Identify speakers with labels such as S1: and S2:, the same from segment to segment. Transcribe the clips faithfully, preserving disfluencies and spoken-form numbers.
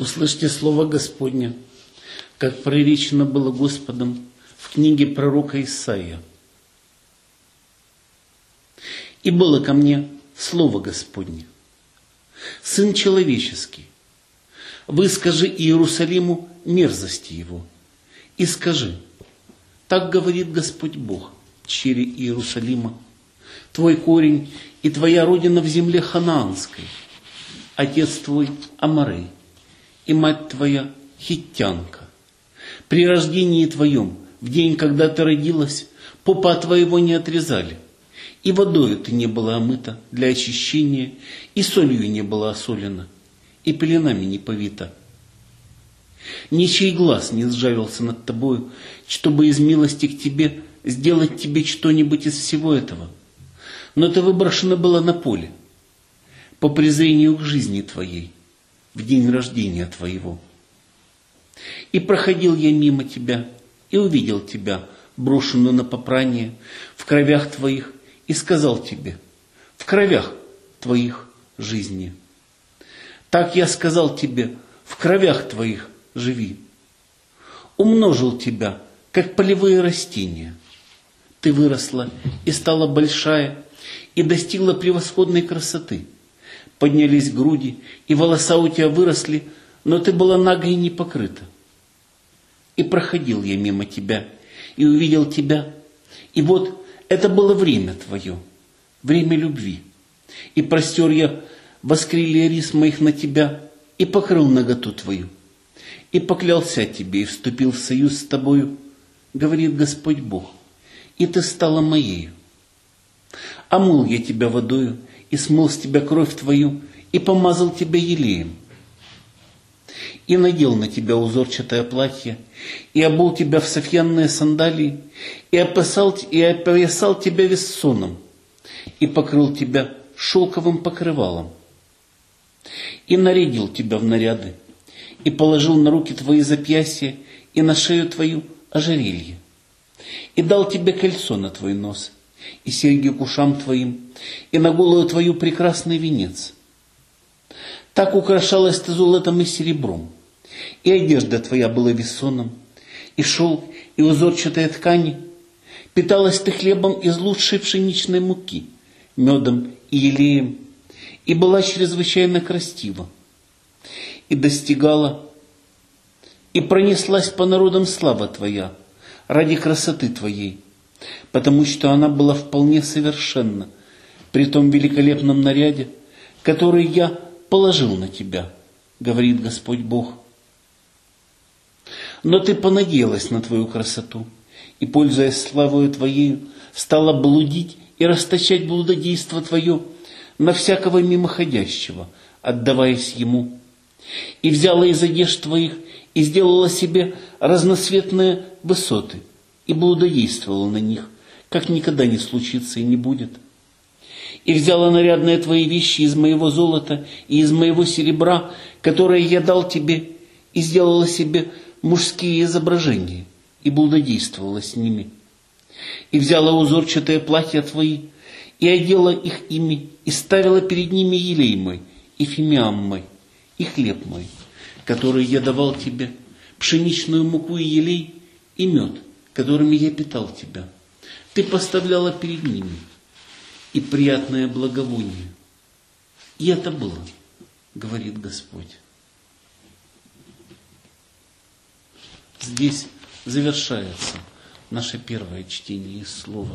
S1: Услышьте слово Господне, как проречено было Господом в книге пророка Исаия. «И было ко мне слово Господне: Сын человеческий, выскажи Иерусалиму мерзости его, и скажи: так говорит Господь Бог, чере Иерусалима, твой корень и твоя родина в земле ханаанской, отец твой Аморей, и мать твоя хиттянка. При рождении твоем, в день, когда ты родилась, попа твоего не отрезали, и водою ты не была омыта для очищения, и солью не была осолена, и пеленами не повита. Ничей глаз не сжалился над тобою, чтобы из милости к тебе сделать тебе что-нибудь из всего этого. Но ты выброшена была на поле, по презрению к жизни твоей, в день рождения твоего. И проходил я мимо тебя, и увидел тебя, брошенную на попрание, в кровях твоих, и сказал тебе: в кровях твоих жизни. Так я сказал тебе: в кровях твоих живи. Умножил тебя, как полевые растения. Ты выросла и стала большая, и достигла превосходной красоты. Поднялись груди, и волоса у тебя выросли, но ты была нага и не покрыта. И проходил я мимо тебя, и увидел тебя, и вот это было время твое, время любви. И простер я воскрылья рис моих на тебя, и покрыл наготу твою, и поклялся тебе, и вступил в союз с тобою, говорит Господь Бог, и ты стала моею. Омыл я тебя водою, и смыл с тебя кровь твою, и помазал тебя елеем, и надел на тебя узорчатое платье, и обул тебя в софьянные сандалии, и опоясал, и опоясал тебя вессоном, и покрыл тебя шелковым покрывалом, и нарядил тебя в наряды, и положил на руки твои запястья, и на шею твою ожерелье, и дал тебе кольцо на твой нос, и серьги к ушам твоим, и на голову твою прекрасный венец. Так украшалась ты золотом и серебром, и одежда твоя была вессоном, и шелк, и узорчатая ткани. Питалась ты хлебом из лучшей пшеничной муки, медом и елеем, и была чрезвычайно красива, и достигала, и пронеслась по народам слава твоя ради красоты твоей, потому что она была вполне совершенна при том великолепном наряде, который я положил на тебя, говорит Господь Бог. Но ты понадеялась на твою красоту, и, пользуясь славою твоею, стала блудить и расточать блудодейство твое на всякого мимоходящего, отдаваясь ему. И взяла из одежд твоих, и сделала себе разноцветные высоты, и блудодействовала на них, как никогда не случится и не будет. И взяла нарядные твои вещи из моего золота и из моего серебра, которое я дал тебе, и сделала себе мужские изображения, и блудодействовала с ними. И взяла узорчатые платья твои, и одела их ими, и ставила перед ними елей мой, и фимиам мой, и хлеб мой, который я давал тебе, пшеничную муку и елей, и мед, которыми я питал тебя. Ты поставляла перед ними, и приятное благовоние. И это было, говорит Господь. Здесь завершается наше первое чтение из Слова.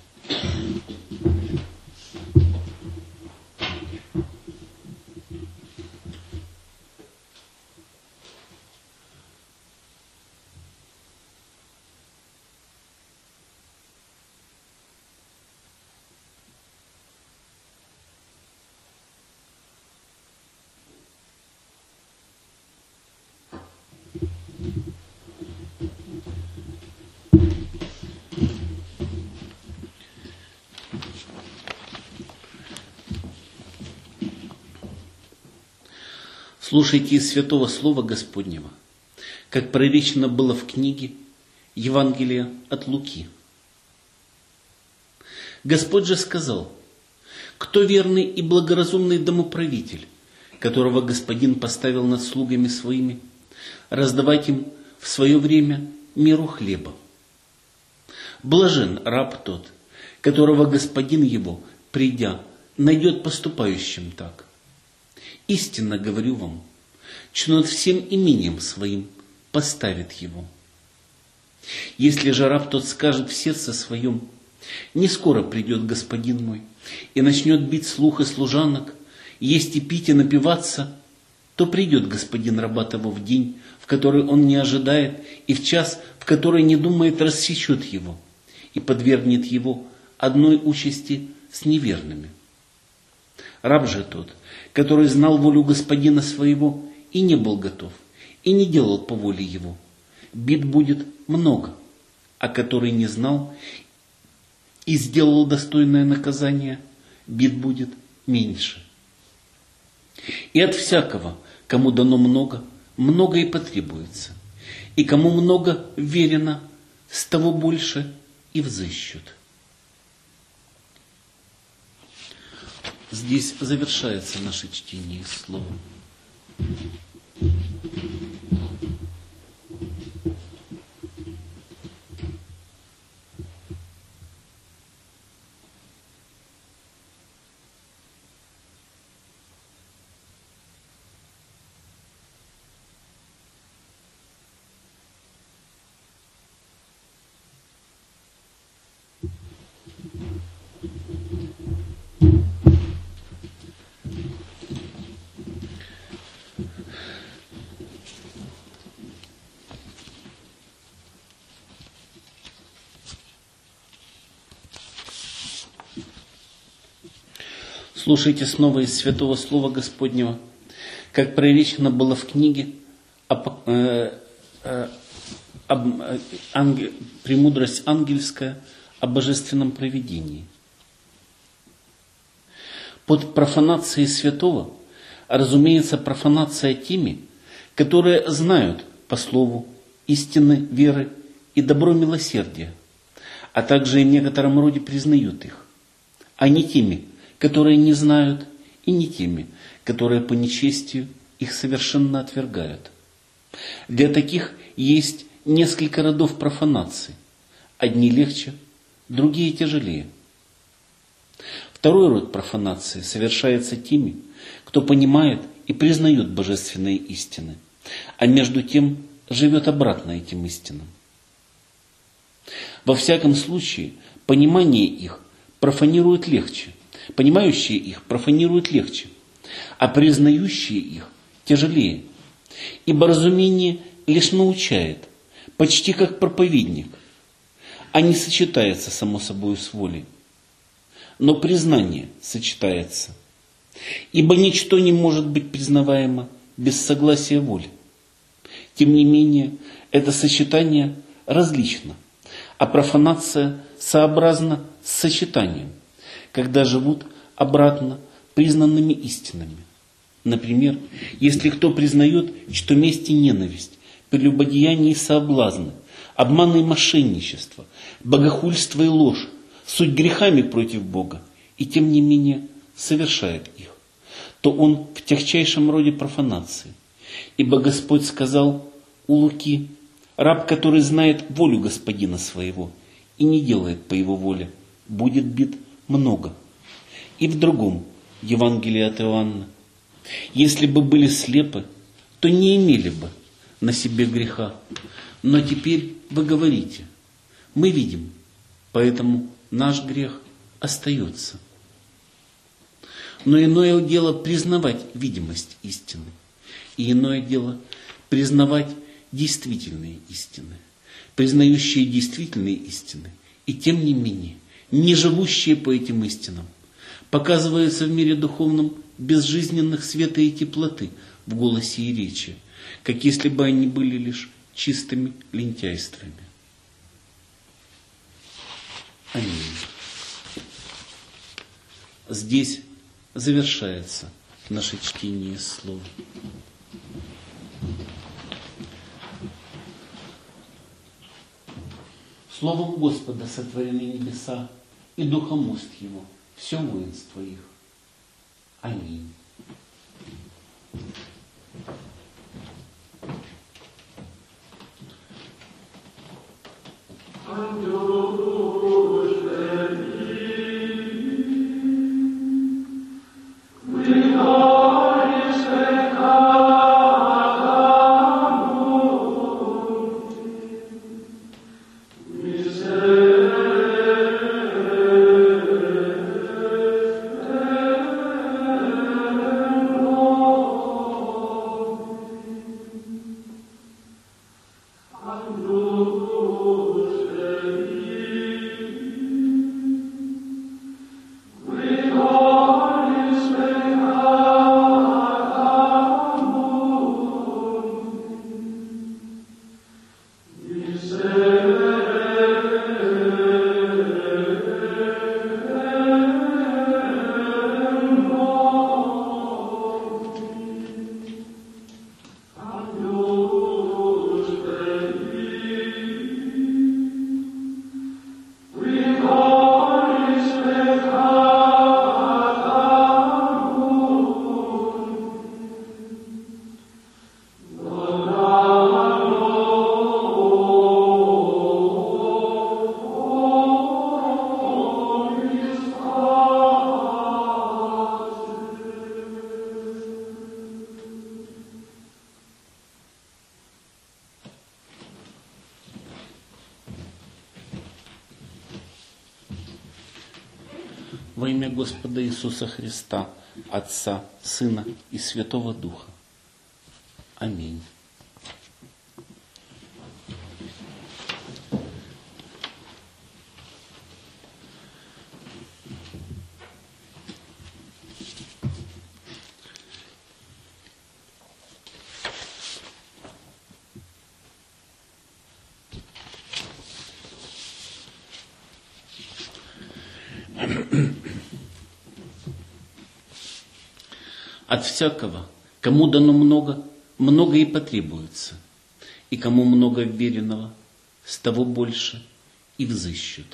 S1: Слушайте из Святого Слова Господнего, как проречено было в книге Евангелия от Луки. Господь же сказал: кто верный и благоразумный домоправитель, которого господин поставил над слугами своими, раздавать им в свое время меру хлеба. Блажен раб тот, которого господин его, придя, найдет поступающим так. Истинно говорю вам, что над всем имением своим поставит его. Если же раб тот скажет в сердце своем: не скоро придет господин мой, и начнет бить слух и служанок, есть и пить и напиваться, то придет господин раба того в день, в который он не ожидает, и в час, в который не думает, рассечет его, и подвергнет его одной участи с неверными. Раб же тот, который знал волю господина своего и не был готов, и не делал по воле его, бит будет много, а который не знал и сделал достойное наказание, бит будет меньше. И от всякого, кому дано много, много и потребуется, и кому много верено, с того больше и взыщут. Здесь завершается наше чтение слова. Слушайте снова из Святого Слова Господнего, как проречено было в книге об, э, э, об, э, ангел, «Премудрость ангельская о божественном провидении». Под профанацией святого разумеется профанация теми, которые знают по слову истины, веры и добро милосердия, а также и в некотором роде признают их, а не теми, которые не знают, и не теми, которые по нечестию их совершенно отвергают. Для таких есть несколько родов профанации. Одни легче, другие тяжелее. Второй род профанации совершается теми, кто понимает и признает божественные истины, а между тем живет обратно этим истинам. Во всяком случае, понимание их профанирует легче, понимающие их профанируют легче, а признающие их тяжелее. Ибо разумение лишь научает, почти как проповедник, а не сочетается само собой с волей. Но признание сочетается, ибо ничто не может быть признаваемо без согласия воли. Тем не менее, это сочетание различно, а профанация сообразна с сочетанием, когда живут обратно признанными истинами. Например, если кто признает, что месть и ненависть, прелюбодеяние и соблазны, обман и мошенничество, богохульство и ложь суть грехами против Бога, и тем не менее совершает их, то он в тягчайшем роде профанации. Ибо Господь сказал у Луки: раб, который знает волю господина своего и не делает по его воле, будет бит много. И в другом Евангелии от Иоанна: если бы были слепы, то не имели бы на себе греха. Но теперь вы говорите: мы видим, поэтому наш грех остается. Но иное дело признавать видимость истины, и иное дело признавать действительные истины, признающие действительные истины, и тем не менее не живущие по этим истинам, показываются в мире духовном без жизненных света и теплоты в голосе и речи, как если бы они были лишь чистыми лентяйствами. Аминь. Здесь завершается наше чтение слова. Словом Господа сотворены небеса, и духом уст Его все воинство их. Аминь. Во имя Господа Иисуса Христа, Отца, Сына и Святого Духа. Аминь. От всякого, кому дано много, много и потребуется, и кому много веренного, с того больше и взыщут.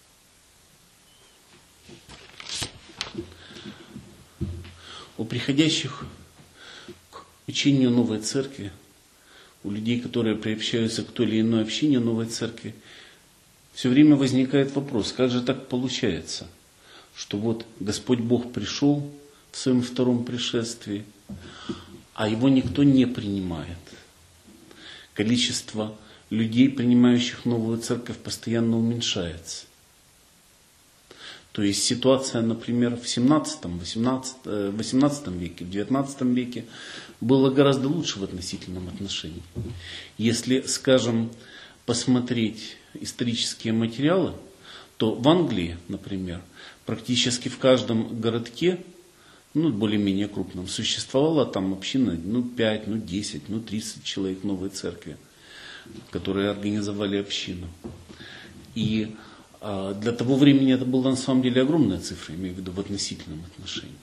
S1: У приходящих к учению новой церкви, у людей, которые приобщаются к той или иной общине новой церкви, все время возникает вопрос, как же так получается, что вот Господь Бог пришел в своем втором пришествии, а его никто не принимает. Количество людей, принимающих новую церковь, постоянно уменьшается. То есть ситуация, например, в семнадцатом, восемнадцатом, восемнадцатом веке, в девятнадцатом веке была гораздо лучше в относительном отношении. Если, скажем, посмотреть исторические материалы, то в Англии, например, практически в каждом городке, ну, более-менее крупном, существовала там община, ну, пять, ну, десять, ну, тридцать человек новой церкви, которые организовали общину. И а, для того времени это была на самом деле огромная цифра, имею в виду в относительном отношении.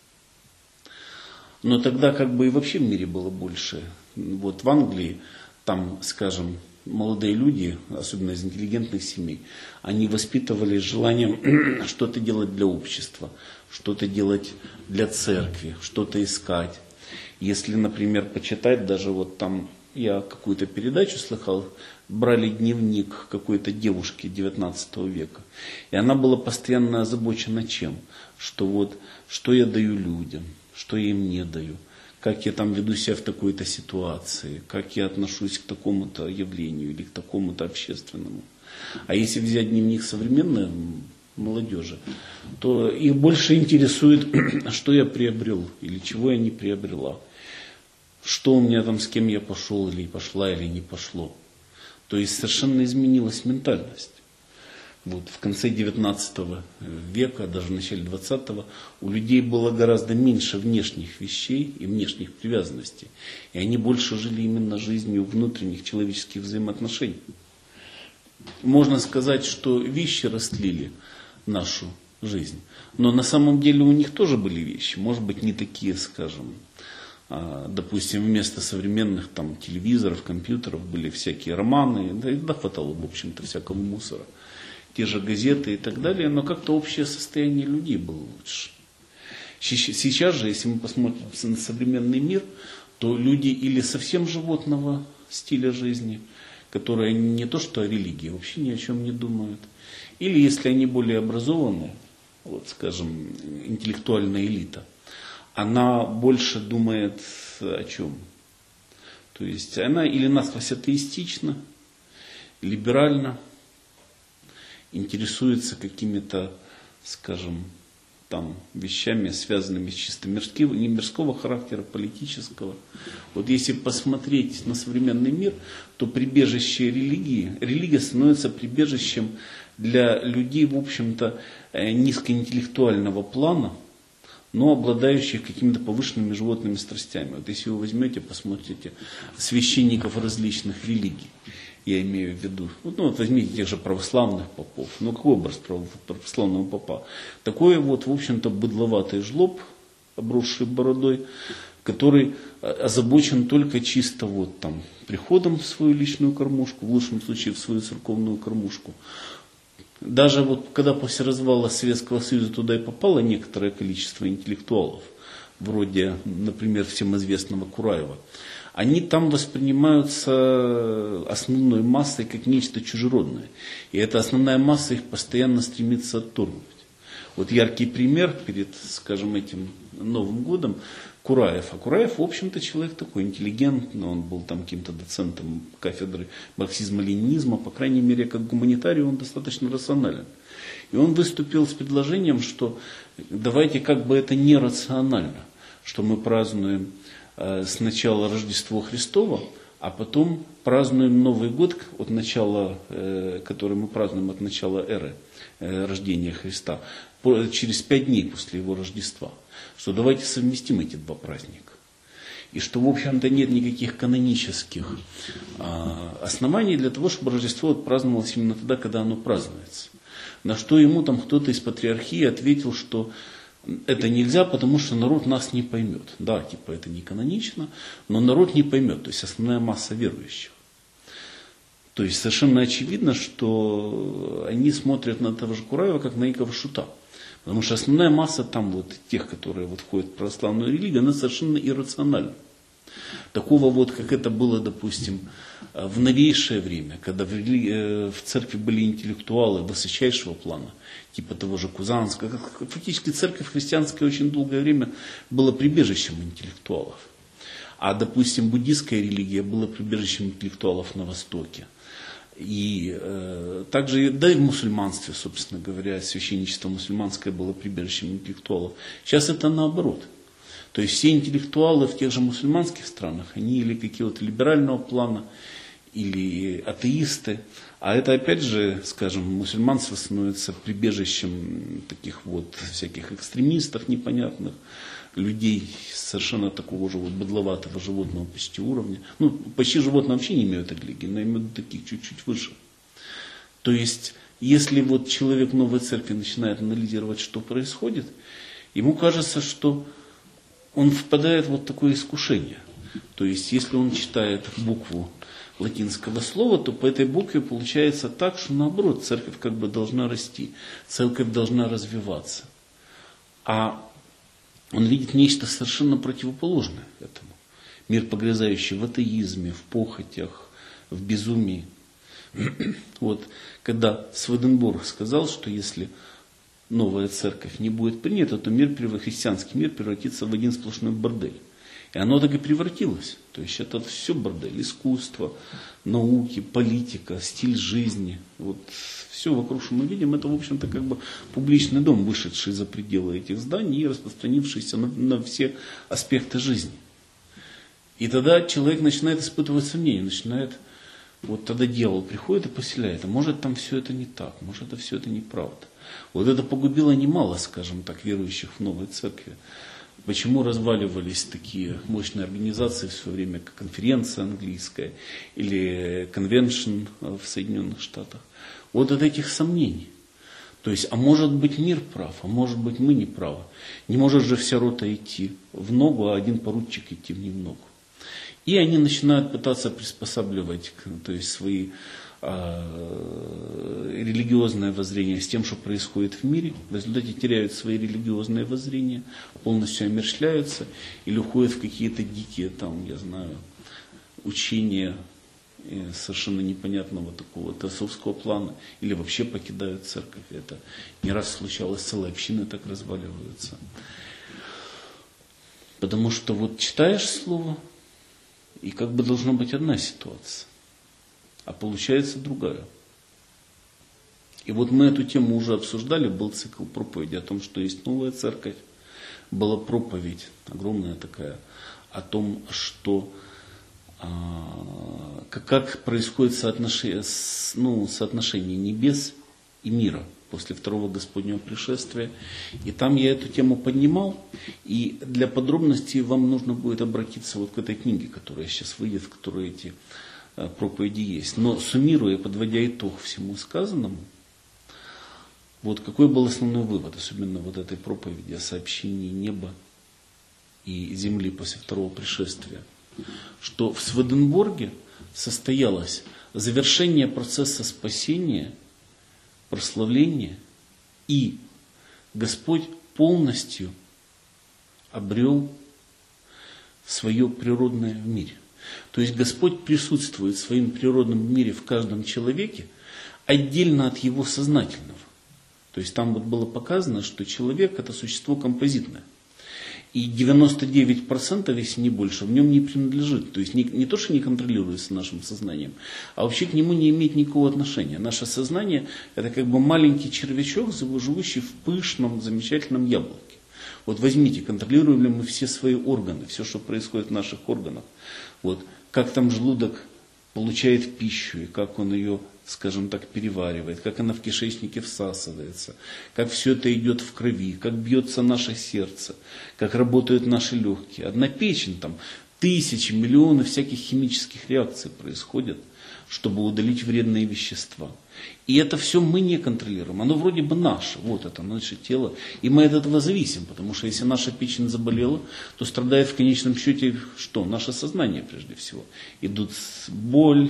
S1: Но тогда как бы и вообще в мире было больше. Вот в Англии, там, скажем, молодые люди, особенно из интеллигентных семей, они воспитывались желанием что-то делать для общества, что-то делать для церкви, что-то искать. Если, например, почитать, даже вот там, я какую-то передачу слыхал, брали дневник какой-то девушки девятнадцатого века, и она была постоянно озабочена чем? Что вот, что я даю людям, что я им не даю, как я там веду себя в такой-то ситуации, как я отношусь к такому-то явлению или к такому-то общественному. А если взять дневник современной молодежи, то их больше интересует, что я приобрел или чего я не приобрела. Что у меня там, с кем я пошел или пошла, или не пошло. То есть совершенно изменилась ментальность. Вот в конце девятнадцатого века, даже в начале двадцатого, у людей было гораздо меньше внешних вещей и внешних привязанностей. И они больше жили именно жизнью внутренних человеческих взаимоотношений. Можно сказать, что вещи растлили нашу жизнь. Но на самом деле у них тоже были вещи. Может быть, не такие, скажем, допустим, вместо современных там, телевизоров, компьютеров были всякие романы. Да и да, хватало, в общем-то, всякого мусора. Те же газеты и так далее, но как-то общее состояние людей было лучше. Сейчас же, если мы посмотрим на современный мир, то люди или совсем животного стиля жизни, которые не то что о религии, вообще ни о чем не думают, или если они более образованные, вот скажем, интеллектуальная элита, она больше думает о чем? То есть она или насквозь атеистична, либеральна, интересуется какими-то, скажем, там, вещами, связанными с чисто мирского, не мирского характера, политического. Вот если посмотреть на современный мир, то прибежище религии, религия становится прибежищем для людей, в общем-то, низкоинтеллектуального плана, но обладающих какими-то повышенными животными страстями. Вот если вы возьмете, посмотрите священников различных религий, я имею в виду, ну вот возьмите тех же православных попов, ну какой образ православного попа? Такой вот, в общем-то, быдловатый жлоб, обросший бородой, который озабочен только чисто вот там приходом в свою личную кормушку, в лучшем случае в свою церковную кормушку. Даже вот когда после развала Советского Союза туда и попало некоторое количество интеллектуалов, вроде, например, всем известного Кураева, они там воспринимаются основной массой как нечто чужеродное. И эта основная масса их постоянно стремится отторгнуть. Вот яркий пример перед, скажем, этим Новым годом Кураев. А Кураев, в общем-то, человек такой интеллигентный, он был там каким-то доцентом кафедры марксизма-ленинизма, по крайней мере, как гуманитарий он достаточно рационален. И он выступил с предложением, что давайте как бы это нерационально, что мы празднуем э, сначала Рождество Христово, а потом празднуем Новый год от начала, э, который мы празднуем от начала эры э, рождения Христа, по, через пять дней после его Рождества. Что давайте совместим эти два праздника. И что, в общем-то, нет никаких канонических а, оснований для того, чтобы Рождество праздновалось именно тогда, когда оно празднуется. На что ему там кто-то из патриархии ответил, что это нельзя, потому что народ нас не поймет. Да, типа это не канонично, но народ не поймет, то есть основная масса верующих. То есть совершенно очевидно, что они смотрят на того же Кураева как на некого шута. Потому что основная масса там вот тех, которые вот входят в православную религию, она совершенно иррациональна. Такого вот, как это было, допустим, в новейшее время, когда в, религии, в церкви были интеллектуалы высочайшего плана, типа того же Кузанского. Фактически церковь христианская очень долгое время была прибежищем интеллектуалов. А, допустим, буддийская религия была прибежищем интеллектуалов на Востоке. И э, также, да и в мусульманстве, собственно говоря, священничество мусульманское было прибежищем интеллектуалов. Сейчас это наоборот. То есть все интеллектуалы в тех же мусульманских странах, они или какие-то либерального плана, или атеисты. А это опять же, скажем, мусульманство становится прибежищем таких вот всяких экстремистов непонятных, людей совершенно такого же вот быдловатого животного почти уровня. Ну, почти животные вообще не имеют религии, но имеют таких чуть-чуть выше. То есть, если вот человек новой церкви начинает анализировать, что происходит, ему кажется, что он впадает в вот такое искушение. То есть, если он читает букву латинского слова, то по этой букве получается так, что наоборот, церковь как бы должна расти, церковь должна развиваться. А он видит нечто совершенно противоположное этому. Мир, погрязающий в атеизме, в похотях, в безумии. Вот, когда Сведенборг сказал, что если новая церковь не будет принята, то мир, христианский мир превратится в один сплошной бордель. И оно так и превратилось. То есть это все бордель. Искусство, науки, политика, стиль жизни. Вот все вокруг, что мы видим, это, в общем-то, как бы публичный дом, вышедший за пределы этих зданий и распространившийся на, на все аспекты жизни. И тогда человек начинает испытывать сомнения, начинает, вот тогда дьявол приходит и поселяет. А может там все это не так, может это все это неправда. Вот это погубило немало, скажем так, верующих в новой церкви. Почему разваливались такие мощные организации в свое время, как конференция английская или конвеншн в Соединенных Штатах? Вот от этих сомнений. То есть, а может быть мир прав, а может быть мы не правы. Не может же вся рота идти в ногу, а один поручик идти в ногу. И они начинают пытаться приспосабливать, то есть свои религиозное воззрение с тем, что происходит в мире, в результате теряют свои религиозные воззрения, полностью омершляются или уходят в какие-то дикие, там, я знаю, учения совершенно непонятного такого теософского плана, или вообще покидают церковь. Это не раз случалось, целые общины так разваливаются. Потому что вот читаешь слово, и как бы должна быть одна ситуация, а получается другая. И вот мы эту тему уже обсуждали, был цикл проповеди о том, что есть новая церковь, была проповедь огромная такая о том, что а, как происходит соотношение, ну, соотношение небес и мира после второго Господнего пришествия. И там я эту тему поднимал, и для подробностей вам нужно будет обратиться вот к этой книге, которая сейчас выйдет, в которой эти а, проповеди есть. Но суммируя, подводя итог всему сказанному, вот какой был основной вывод, особенно вот этой проповеди о сообщении неба и земли после второго пришествия, что в Сведенборге состоялось завершение процесса спасения, прославления, и Господь полностью обрел свое природное в мире. То есть Господь присутствует в своем природном мире в каждом человеке отдельно от его сознательного. То есть там вот было показано, что человек это существо композитное. И девяносто девять процентов, если не больше, в нем не принадлежит. То есть не, не то, что не контролируется нашим сознанием, а вообще к нему не имеет никакого отношения. Наше сознание это как бы маленький червячок, живущий в пышном, замечательном яблоке. Вот возьмите, контролируем ли мы все свои органы, все, что происходит в наших органах. Вот, как там желудок получает пищу, и как он ее, скажем так, переваривает, как она в кишечнике всасывается, как все это идет в крови, как бьется наше сердце, как работают наши легкие. Одна печень, там тысячи, миллионы всяких химических реакций происходят, чтобы удалить вредные вещества. И это все мы не контролируем. Оно вроде бы наше, вот это наше тело. И мы от этого зависим, потому что если наша печень заболела, то страдает в конечном счете что? Наше сознание прежде всего. Идут боль,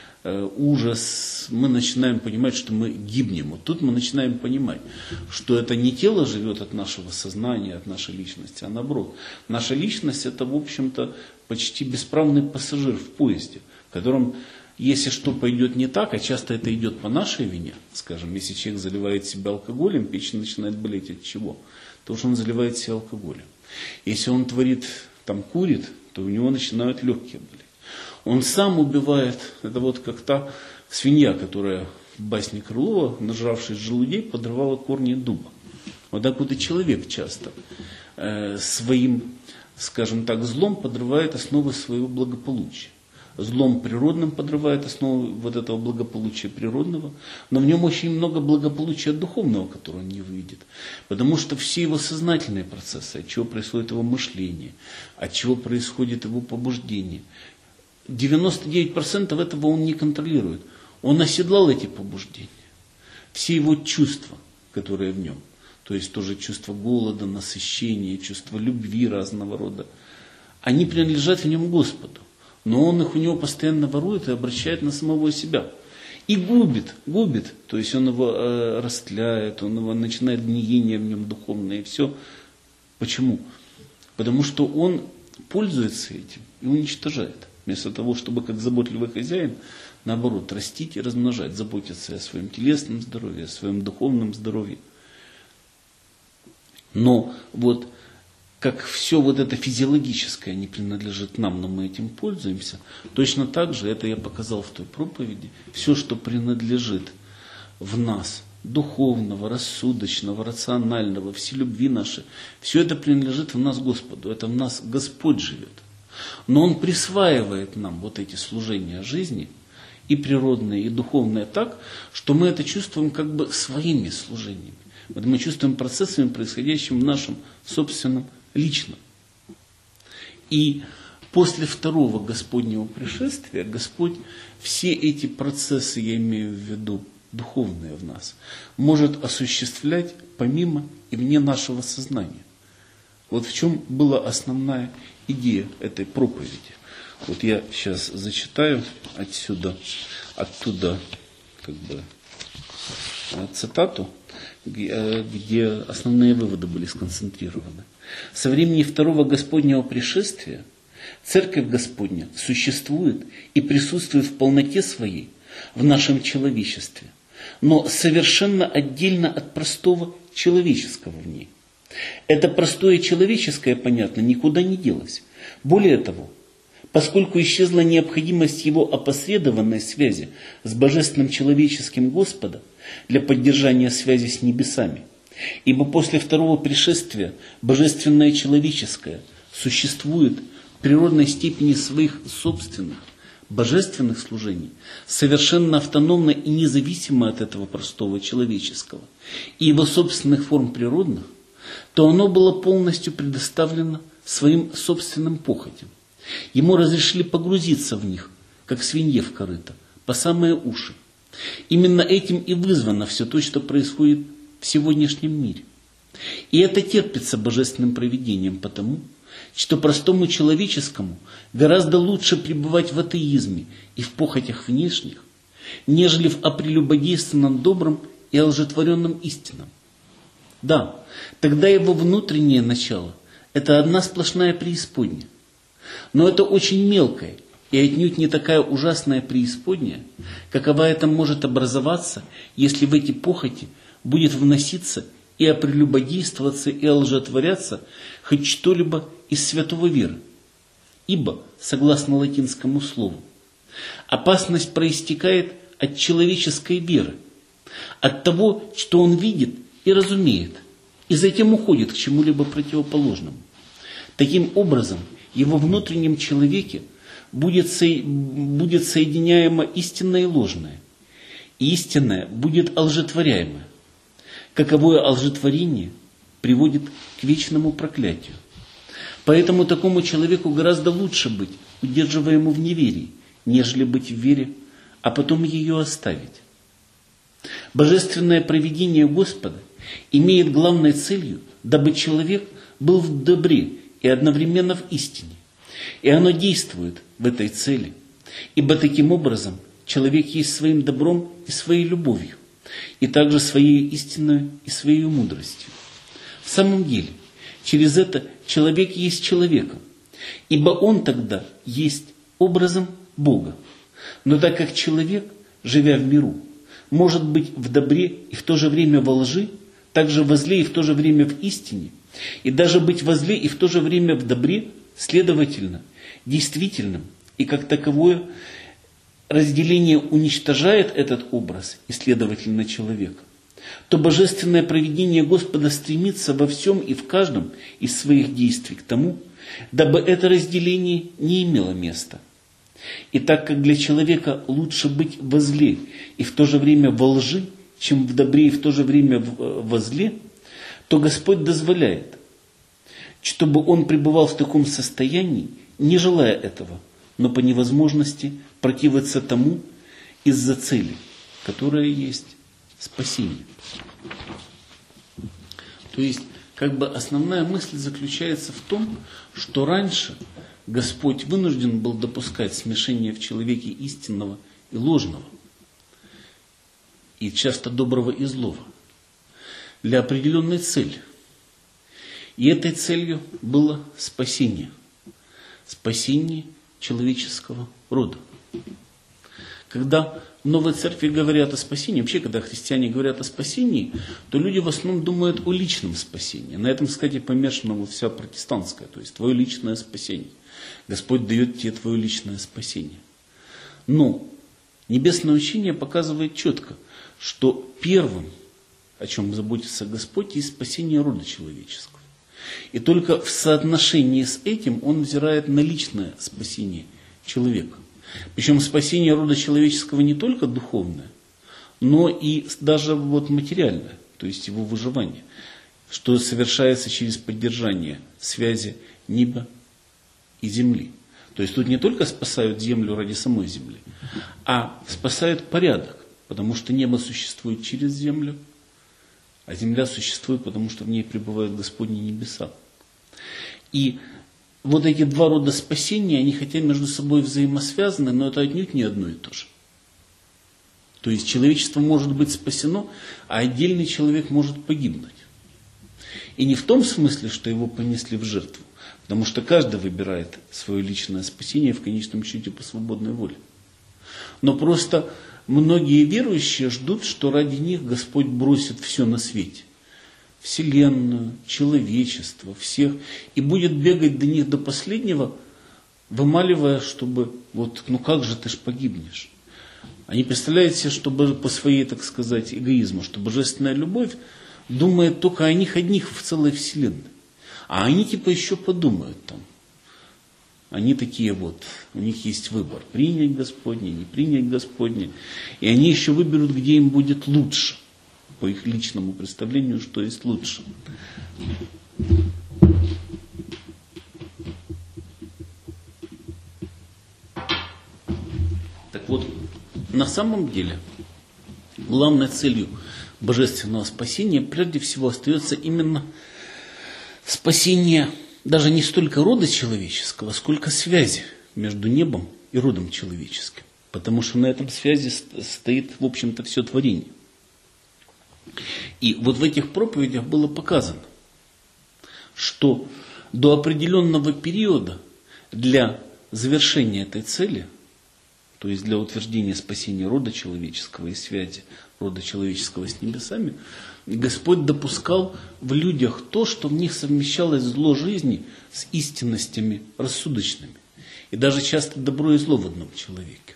S1: ужас, мы начинаем понимать, что мы гибнем. Вот тут мы начинаем понимать, что это не тело живет от нашего сознания, от нашей личности, а наоборот. Наша личность это, в общем-то, почти бесправный пассажир в поезде, в котором, если что пойдет не так, а часто это идет по нашей вине, скажем, если человек заливает себя алкоголем, печень начинает болеть от чего? Потому что он заливает себя алкоголем. Если он творит, там, курит, то у него начинают легкие болеть. Он сам убивает, это вот как та свинья, которая в басне Крылова, нажравшись желудей, подрывала корни дуба. Вот так вот и человек часто э, своим, скажем так, злом подрывает основы своего благополучия. Злом природным подрывает основу вот этого благополучия природного, но в нем очень много благополучия духовного, которое он не выйдет. Потому что все его сознательные процессы, от чего происходит его мышление, от чего происходит его побуждение, девяносто девять процентов этого он не контролирует. Он оседлал эти побуждения. Все его чувства, которые в нем, то есть тоже чувство голода, насыщения, чувство любви разного рода, они принадлежат в нем Господу. Но он их у него постоянно ворует и обращает на самого себя. И губит, губит. То есть он его э, растляет, он его начинает гниение в нем духовное и все. Почему? Потому что он пользуется этим и уничтожает. Вместо того, чтобы как заботливый хозяин, наоборот, растить и размножать, заботиться о своем телесном здоровье, о своем духовном здоровье. Но вот как все вот это физиологическое не принадлежит нам, но мы этим пользуемся, точно так же, это я показал в той проповеди, все, что принадлежит в нас, духовного, рассудочного, рационального, все любви наши, все это принадлежит в нас Господу, это в нас Господь живет. Но Он присваивает нам вот эти служения жизни, и природные, и духовные, так, что мы это чувствуем как бы своими служениями. Вот мы чувствуем процессами, происходящими в нашем собственном личном. И после второго Господнего пришествия Господь все эти процессы, я имею в виду духовные в нас, может осуществлять помимо и вне нашего сознания. Вот в чем была основная идея этой проповеди. Вот я сейчас зачитаю отсюда оттуда как бы цитату, где основные выводы были сконцентрированы. Со времени второго Господнего пришествия Церковь Господня существует и присутствует в полноте своей в нашем человечестве, но совершенно отдельно от простого человеческого в ней. Это простое человеческое, понятно, никуда не делось. Более того, поскольку исчезла необходимость его опосредованной связи с божественным человеческим Господа для поддержания связи с небесами, ибо после второго пришествия божественное человеческое существует в природной степени своих собственных божественных служений, совершенно автономно и независимо от этого простого человеческого и его собственных форм природных, то оно было полностью предоставлено своим собственным похотям. Ему разрешили погрузиться в них, как свинье в корыто, по самые уши. Именно этим и вызвано все то, что происходит в сегодняшнем мире. И это терпится божественным провидением потому, что простому человеческому гораздо лучше пребывать в атеизме и в похотях внешних, нежели в опрелюбодейственном добром и олжетворенном истинном. Да, тогда его внутреннее начало – это одна сплошная преисподняя. Но это очень мелкая и отнюдь не такая ужасная преисподняя, какова это может образоваться, если в эти похоти будет вноситься и опрелюбодействоваться и олжетворяться хоть что-либо из святого веры. Ибо, согласно латинскому слову, опасность проистекает от человеческой веры, от того, что он видит и разумеет, и затем уходит к чему-либо противоположному. Таким образом, в его внутреннем человеке будет, со... будет соединяемо истинное и ложное, и истинное будет олжетворяемое. Каковое олжетворение приводит к вечному проклятию. Поэтому такому человеку гораздо лучше быть удерживаемым в неверии, нежели быть в вере, а потом ее оставить. Божественное провидение Господа имеет главной целью, дабы человек был в добре и одновременно в истине. И оно действует в этой цели, ибо таким образом человек есть своим добром и своей любовью, и также своей истиной и своей мудростью. В самом деле, через это человек есть человеком, ибо он тогда есть образом Бога. Но так как человек, живя в миру, может быть в добре и в то же время во лжи, также во зле и в то же время в истине, и даже быть во зле и в то же время в добре, следовательно, действительным и как таковое разделение уничтожает этот образ и, следовательно, человека, то божественное провидение Господа стремится во всем и в каждом из своих действий к тому, дабы это разделение не имело места. И так как для человека лучше быть во зле и в то же время во лжи, чем в добре и в то же время во зле, то Господь дозволяет, чтобы он пребывал в таком состоянии, не желая этого, но по невозможности противиться тому из-за цели, которая есть спасение. То есть, как бы основная мысль заключается в том, что раньше Господь вынужден был допускать смешение в человеке истинного и ложного, и часто доброго и злого, для определенной цели. И этой целью было спасение. Спасение человеческого рода. Когда в Новой Церкви говорят о спасении, вообще, когда христиане говорят о спасении, то люди в основном думают о личном спасении. На этом, кстати, помешана вот вся протестантская, то есть твое личное спасение. Господь дает тебе твое личное спасение. Но небесное учение показывает четко, что первым, о чем заботится Господь, есть спасение рода человеческого. И только в соотношении с этим он взирает на личное спасение человека. Причем спасение рода человеческого не только духовное, но и даже вот материальное, то есть его выживание, что совершается через поддержание связи неба и земли. То есть тут не только спасают землю ради самой земли, а спасают порядок, потому что небо существует через землю, а земля существует, потому что в ней пребывают Господни небеса. И вот эти два рода спасения, они хотя между собой взаимосвязаны, но это отнюдь не одно и то же. То есть человечество может быть спасено, а отдельный человек может погибнуть. И не в том смысле, что его понесли в жертву, потому что каждый выбирает свое личное спасение в конечном счете по свободной воле. Но просто многие верующие ждут, что ради них Господь бросит все на свете. Вселенную, человечество, всех. И будет бегать до них до последнего, вымаливая, чтобы, вот, ну как же ты ж погибнешь. Они представляют себе, чтобы по своей, так сказать, эгоизму, что божественная любовь думает только о них одних в целой вселенной. А они типа еще подумают там. Они такие вот, у них есть выбор, принять Господне, не принять Господне. И они еще выберут, где им будет лучше, по их личному представлению, что есть лучше. Так вот, на самом деле, главной целью божественного спасения прежде всего остается именно спасение даже не столько рода человеческого, сколько связи между небом и родом человеческим. Потому что на этом связи стоит, в общем-то, все творение. И вот в этих проповедях было показано, что до определенного периода для завершения этой цели, то есть для утверждения спасения рода человеческого и связи рода человеческого с небесами, Господь допускал в людях то, что в них совмещалось зло жизни с истинностями рассудочными. И даже часто добро и зло в одном человеке.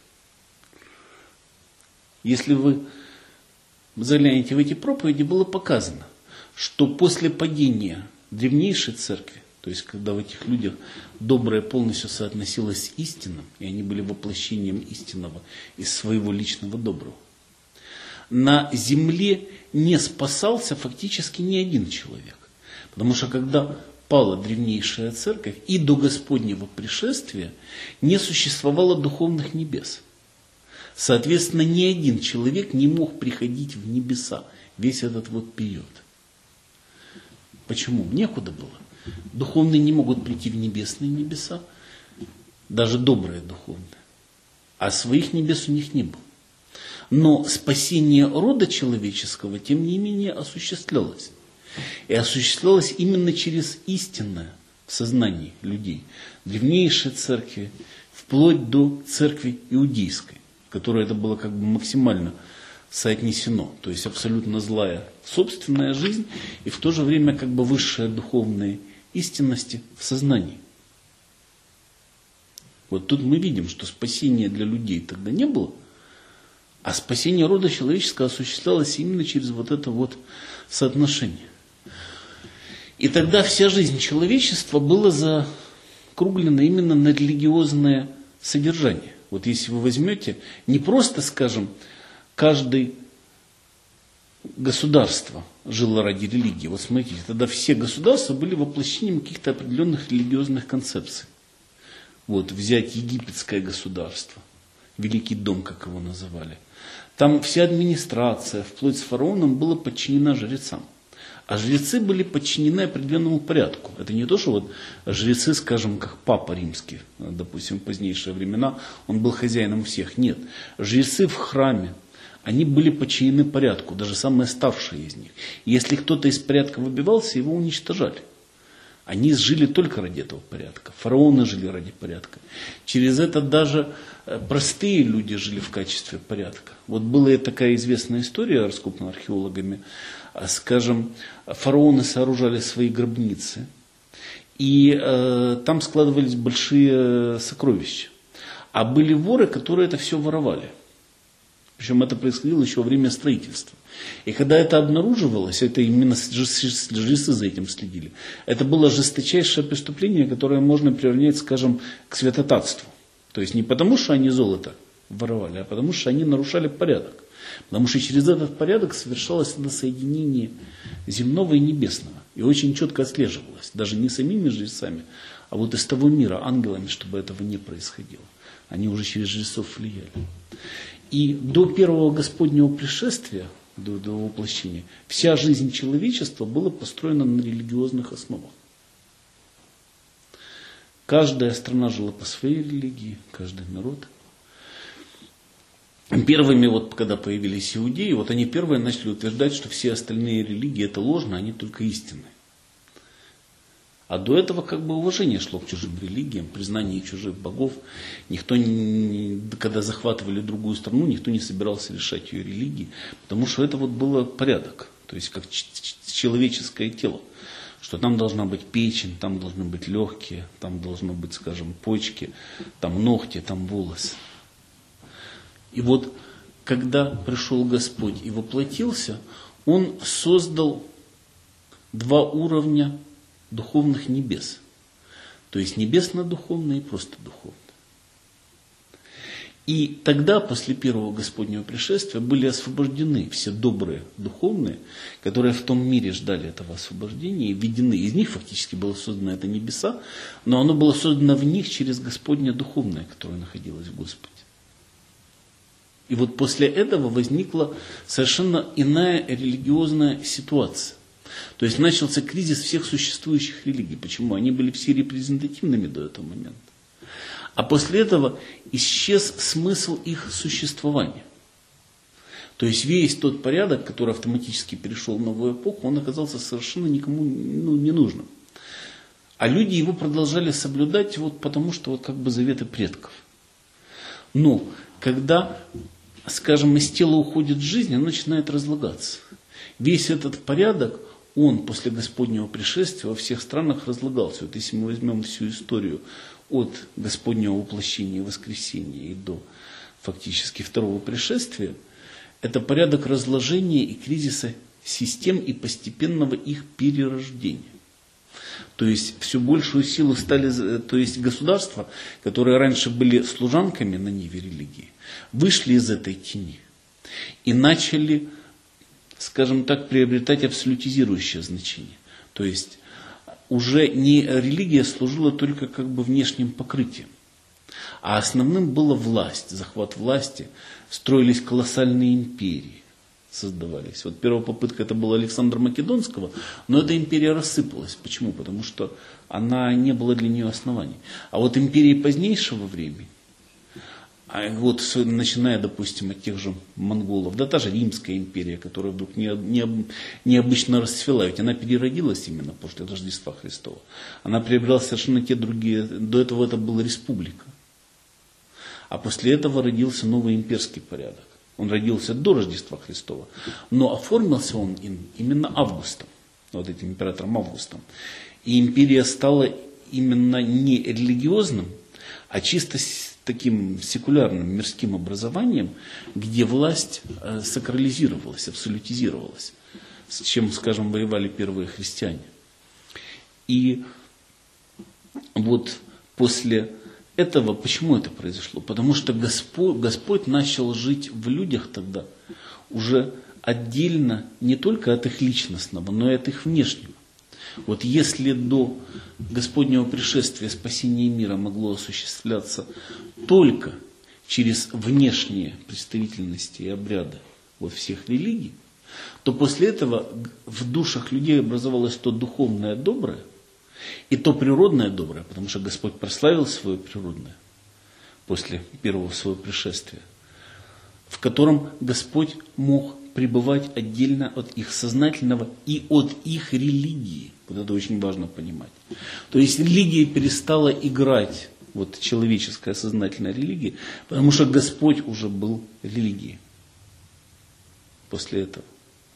S1: Если вы заглянете в эти проповеди, было показано, что после падения древнейшей церкви, то есть когда в этих людях доброе полностью соотносилось с истинным, и они были воплощением истинного из своего личного доброго, на земле не спасался фактически ни один человек. Потому что когда пала древнейшая церковь, и до Господнего пришествия не существовало духовных небес. Соответственно, ни один человек не мог приходить в небеса весь этот вот период. Почему? Некуда было. Духовные не могут прийти в небесные небеса, даже добрые духовные. А своих небес у них не было. Но спасение рода человеческого, тем не менее, осуществлялось. И осуществлялось именно через истинное в сознании людей. Древнейшей церкви, вплоть до церкви иудейской, в которой это было как бы максимально соотнесено. То есть абсолютно злая собственная жизнь и в то же время как бы высшие духовные истинности в сознании. Вот тут мы видим, что спасения для людей тогда не было, а спасение рода человеческого осуществлялось именно через вот это вот соотношение. И тогда вся жизнь человечества была закруглена именно на религиозное содержание. Вот если вы возьмете, не просто, скажем, каждое государство жило ради религии. Вот смотрите, тогда все государства были воплощением каких-то определенных религиозных концепций. Вот взять египетское государство, Великий дом, как его называли. Там вся администрация, вплоть с фараоном, была подчинена жрецам. А жрецы были подчинены определенному порядку. Это не то, что вот жрецы, скажем, как папа римский, допустим, в позднейшие времена, он был хозяином всех. Нет. Жрецы в храме, они были подчинены порядку, даже самые старшие из них. И если кто-то из порядка выбивался, его уничтожали. Они жили только ради этого порядка. Фараоны жили ради порядка. Через это даже простые люди жили в качестве порядка. Вот была такая известная история, раскопана археологами. Скажем, фараоны сооружали свои гробницы. И э, там складывались большие сокровища. А были воры, которые это все воровали. Причем это происходило еще во время строительства. И когда это обнаруживалось, это именно жрецы за этим следили, это было жесточайшее преступление, которое можно приравнять, скажем, к святотатству. То есть не потому, что они золото воровали, а потому, что они нарушали порядок. Потому что через этот порядок совершалось соединение земного и небесного. И очень четко отслеживалось. Даже не самими жрецами, а вот из того мира, ангелами, чтобы этого не происходило. Они уже через жрецов влияли. И до первого Господнего пришествия, до, до воплощения, вся жизнь человечества была построена на религиозных основах. Каждая страна жила по своей религии, каждый народ. первыми, вот когда появились иудеи, вот они первые начали утверждать, что все остальные религии это ложно, они только истинные. А до этого как бы уважение шло к чужим религиям, признание чужих богов. Никто, не, когда захватывали другую страну, никто не собирался решать ее религии, потому что это вот было порядок, то есть как человеческое тело, что там должна быть печень, там должны быть легкие, там должны быть, скажем, почки, там ногти, там волосы. И вот когда пришел Господь и воплотился, Он создал два уровня духовных небес. То есть небесно-духовные и просто духовные. И тогда, после первого Господнего пришествия, были освобождены все добрые духовные, которые в том мире ждали этого освобождения, и введены. Из них фактически было создано это небеса, но оно было создано в них через Господне духовное, которое находилось в Господе. И вот после этого возникла совершенно иная религиозная ситуация. То есть начался кризис всех существующих религий. Почему? Они были все репрезентативными до этого момента. А после этого исчез смысл их существования. То есть весь тот порядок, который автоматически перешел в новую эпоху, он оказался совершенно никому ну, не нужным. А люди его продолжали соблюдать вот потому, что вот как бы заветы предков. Но когда, скажем, из тела уходит жизнь, оно начинает разлагаться. Весь этот порядок, он после Господнего пришествия во всех странах разлагался. Вот если мы возьмем всю историю от Господнего воплощения и воскресения и до фактически второго пришествия, это порядок разложения и кризиса систем и постепенного их перерождения. То есть все большую силу стали, то есть государства, которые раньше были служанками на ниве религии, вышли из этой тени и начали, скажем так, приобретать абсолютизирующее значение. То есть уже не религия служила только как бы внешним покрытием, а основным была власть, захват власти, строились колоссальные империи, создавались. Вот первая попытка это была Александра Македонского, но эта империя рассыпалась. Почему? Потому что она не была для нее оснований. А вот империи позднейшего времени, а вот начиная, допустим, от тех же монголов, да та же Римская империя, которая вдруг не, не, необычно расцвела, ведь она переродилась именно после Рождества Христова. Она приобрела совершенно те другие, до этого это была республика. А после этого родился новый имперский порядок. Он родился до Рождества Христова, но оформился он им именно Августом, вот этим императором Августом. И империя стала именно не религиозным, а чисто таким секулярным мирским образованием, где власть сакрализировалась, абсолютизировалась, с чем, скажем, воевали первые христиане. И вот после этого, почему это произошло? Потому что Господь, Господь начал жить в людях тогда уже отдельно не только от их личностного, но и от их внешнего. Вот если до Господнего пришествия спасение мира могло осуществляться только через внешние представительности и обряды вот всех религий, то после этого в душах людей образовалось то духовное доброе и то природное доброе, потому что Господь прославил свое природное после первого своего пришествия, в котором Господь мог пребывать отдельно от их сознательного и от их религии. Вот это очень важно понимать. То есть религия перестала играть, вот человеческая сознательная религия, потому что Господь уже был религией после этого.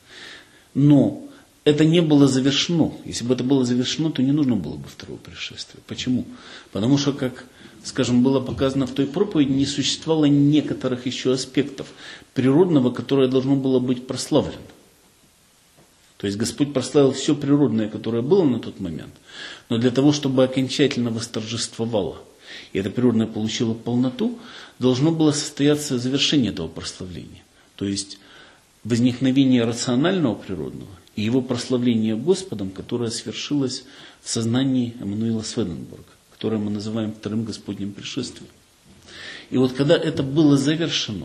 S1: Но это не было завершено. Если бы это было завершено, то не нужно было бы второго пришествия. Почему? Потому что, как, скажем, было показано в той проповеди, не существовало некоторых еще аспектов природного, которое должно было быть прославлено. То есть Господь прославил все природное, которое было на тот момент, но для того, чтобы окончательно восторжествовало, и это природное получило полноту, должно было состояться завершение этого прославления. То есть возникновение рационального природного и его прославление Господом, которое свершилось в сознании Эммануила Сведенборга, которое мы называем вторым Господним пришествием. И вот когда это было завершено,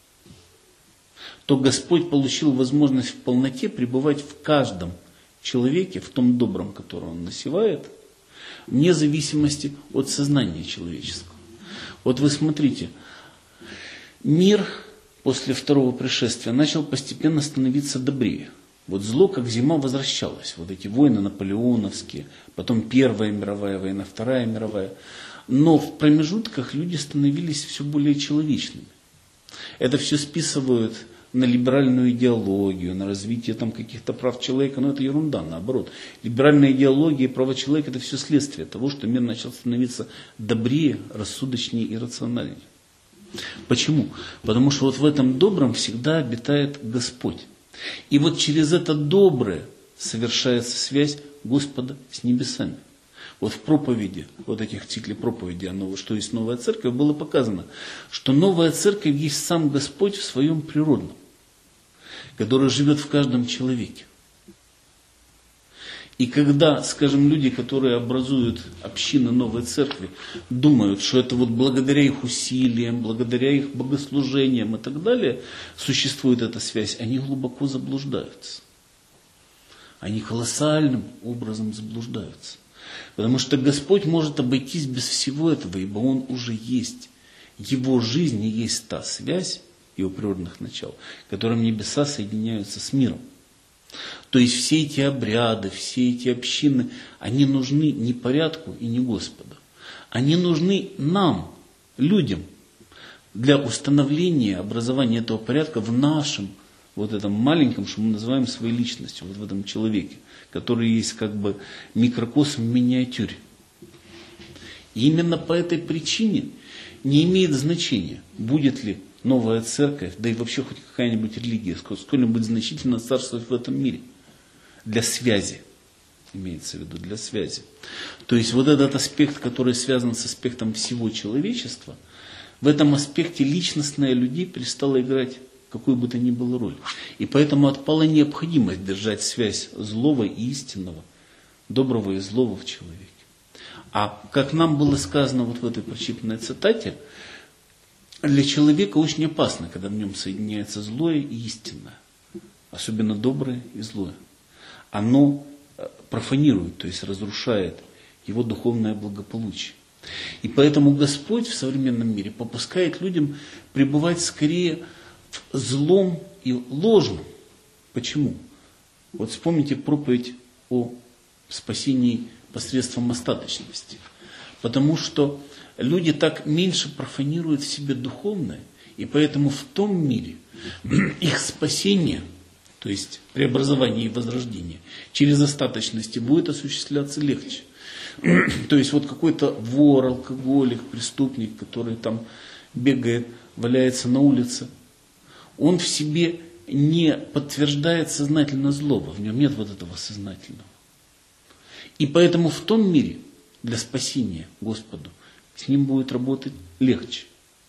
S1: то Господь получил возможность в полноте пребывать в каждом человеке, в том добром, которое он насевает, вне зависимости от сознания человеческого. Вот вы смотрите, мир после второго пришествия начал постепенно становиться добрее. Вот зло, как зима, возвращалось. Вот эти войны наполеоновские, потом Первая мировая война, Вторая мировая. Но в промежутках люди становились все более человечными. Это все списывают на либеральную идеологию, на развитие там каких-то прав человека. Но это ерунда, наоборот. Либеральная идеология и права человека – это все следствие того, что мир начал становиться добрее, рассудочнее и рациональнее. Почему? Потому что вот в этом добром всегда обитает Господь. И вот через это доброе совершается связь Господа с небесами. Вот в проповеди, вот этих цикле проповеди, что есть новая церковь, было показано, что новая церковь есть сам Господь в своем природном, который живет в каждом человеке. И когда, скажем, люди, которые образуют общины новой церкви, думают, что это вот благодаря их усилиям, благодаря их богослужениям и так далее существует эта связь, они глубоко заблуждаются. Они колоссальным образом заблуждаются. Потому что Господь может обойтись без всего этого, ибо Он уже есть. Его жизнь и есть та связь Его природных начал, которым небеса соединяются с миром. То есть все эти обряды, все эти общины, они нужны не порядку и не Господу. Они нужны нам, людям, для установления, образования этого порядка в нашем, вот этом маленьком, что мы называем своей личностью, вот в этом человеке, который есть как бы микрокосм в миниатюре. И именно по этой причине не имеет значения, будет ли новая церковь, да и вообще хоть какая-нибудь религия, сколь-нибудь значительно царствовать в этом мире. Для связи, имеется в виду, для связи. То есть вот этот аспект, который связан с аспектом всего человечества, в этом аспекте личностная людей перестала играть какую бы то ни было роль. И поэтому отпала необходимость держать связь злого и истинного, доброго и злого в человеке. А как нам было сказано вот в этой прочитанной цитате, для человека очень опасно, когда в нем соединяется злое и истинное, особенно доброе и злое. Оно профанирует, то есть разрушает его духовное благополучие. И поэтому Господь в современном мире попускает людям пребывать скорее в злом и ложном. Почему? Вот вспомните проповедь о спасении посредством остаточности. Потому что люди так меньше профанируют в себе духовное, и поэтому в том мире их спасение, то есть преобразование и возрождение, через остаточности будет осуществляться легче. То есть вот какой-то вор, алкоголик, преступник, который там бегает, валяется на улице, он в себе не подтверждает сознательно злого, в нем нет вот этого сознательного. И поэтому в том мире для спасения Господу с ним будет работать легче.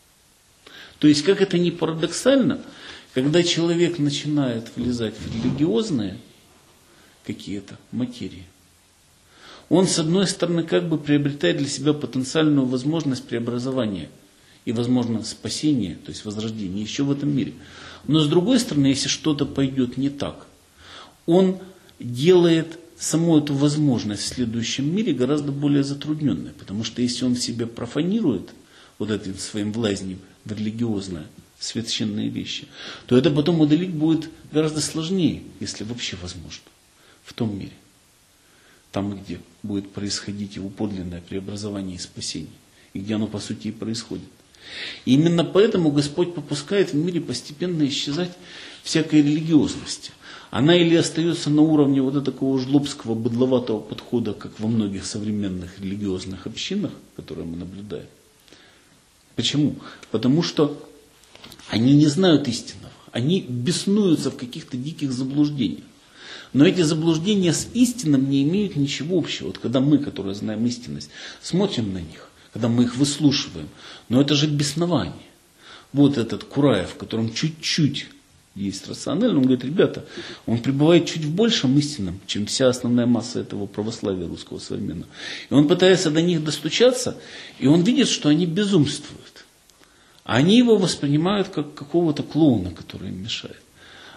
S1: То есть, как это ни парадоксально, когда человек начинает влезать в религиозные какие-то материи, он, с одной стороны, как бы приобретает для себя потенциальную возможность преобразования и, возможно, спасения, то есть возрождения еще в этом мире. Но, с другой стороны, если что-то пойдет не так, он делает саму эту возможность в следующем мире гораздо более затрудненной. Потому что если он в себе профанирует вот этим своим влазнем в религиозное, священные вещи, то это потом удалить будет гораздо сложнее, если вообще возможно, в том мире. Там, где будет происходить его подлинное преобразование и спасение. И где оно, по сути, и происходит. И именно поэтому Господь попускает в мире постепенно исчезать всякой религиозности. Она или остается на уровне вот такого жлобского, быдловатого подхода, как во многих современных религиозных общинах, которые мы наблюдаем. Почему? Потому что они не знают истинного. Они беснуются в каких-то диких заблуждениях. Но эти заблуждения с истинным не имеют ничего общего. Вот когда мы, которые знаем истинность, смотрим на них, когда мы их выслушиваем, но это же беснование. Вот этот Кураев, в котором чуть-чуть есть рационально, он говорит, ребята, он пребывает чуть в большем истинном, чем вся основная масса этого православия русского современного. И он пытается до них достучаться, и он видит, что они безумствуют. А они его воспринимают как какого-то клоуна, который им мешает.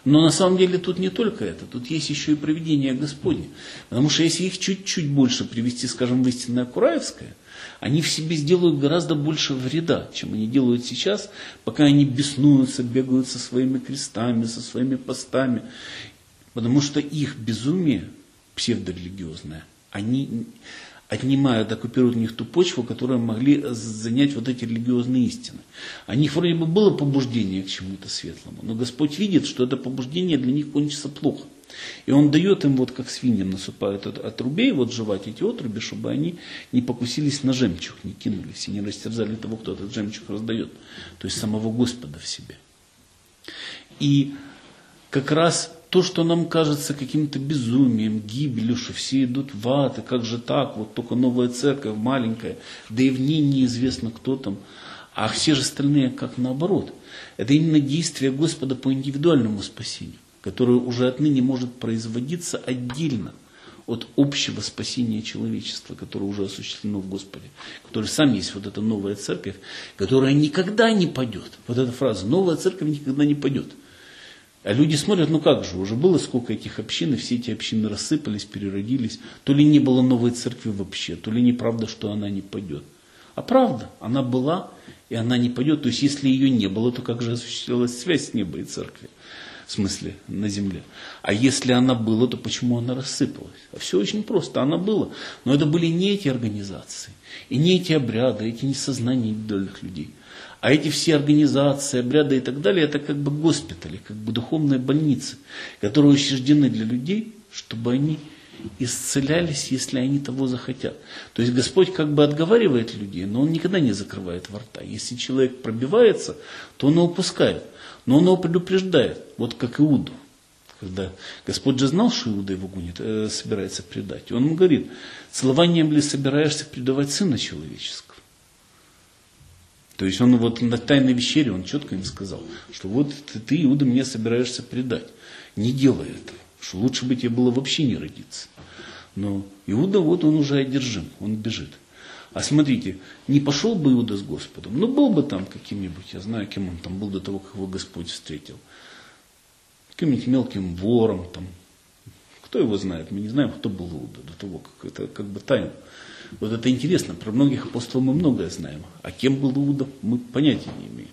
S1: Но на самом деле тут не только это, тут есть еще и провидение Господне. Потому что если их чуть-чуть больше привести, скажем, в истинное Кураевское, они в себе сделают гораздо больше вреда, чем они делают сейчас, пока они беснуются, бегают со своими крестами, со своими постами. Потому что их безумие псевдорелигиозное, они отнимают, оккупируют у них ту почву, которую могли занять вот эти религиозные истины. У них вроде бы было побуждение к чему-то светлому, но Господь видит, что это побуждение для них кончится плохо. И Он дает им, вот как свиньям насыпают от, отрубей, вот жевать эти отруби, чтобы они не покусились на жемчуг, не кинулись и не растерзали того, кто этот жемчуг раздает, то есть самого Господа в себе. И как раз то, что нам кажется каким-то безумием, гибелью, что все идут в ад, и как же так, вот только новая церковь маленькая, да и в ней неизвестно кто там, а все же остальные как наоборот. Это именно действие Господа по индивидуальному спасению, которое уже отныне может производиться отдельно от общего спасения человечества, которое уже осуществлено в Господе, который сам есть вот эта новая церковь, которая никогда не падет. Вот эта фраза «новая церковь никогда не падет». А люди смотрят, ну как же, уже было сколько этих общин, и все эти общины рассыпались, переродились. То ли не было новой церкви вообще, то ли неправда, что она не пойдет. А правда, она была, и она не пойдет. То есть, если ее не было, то как же осуществилась связь с небом и церкви? В смысле, на земле. А если она была, то почему она рассыпалась? А все очень просто, она была. Но это были не эти организации, и не эти обряды, эти не сознания индивидуальных людей. А эти все организации, обряды и так далее, это как бы госпитали, как бы духовные больницы, которые учреждены для людей, чтобы они исцелялись, если они того захотят. То есть Господь как бы отговаривает людей, но Он никогда не закрывает во рта. Если человек пробивается, то Он его пускает, но Он его предупреждает, вот как Иуду. Когда Господь же знал, что Иуда его гонит, э, собирается предать. И Он ему говорит: целованием ли собираешься предавать Сына Человеческого? То есть он вот на тайной вечере, он четко им сказал, что вот ты, Иуда, мне собираешься предать. Не делай этого, что лучше бы тебе было вообще не родиться. Но Иуда, вот он уже одержим, он бежит. А смотрите, не пошел бы Иуда с Господом, ну был бы там каким-нибудь, я знаю, кем он там был до того, как его Господь встретил. Каким-нибудь мелким вором там. Кто его знает, мы не знаем, кто был Иуда до того, как это как бы тайна. Вот это интересно, про многих апостолов мы многое знаем. А кем был Иуда, мы понятия не имеем.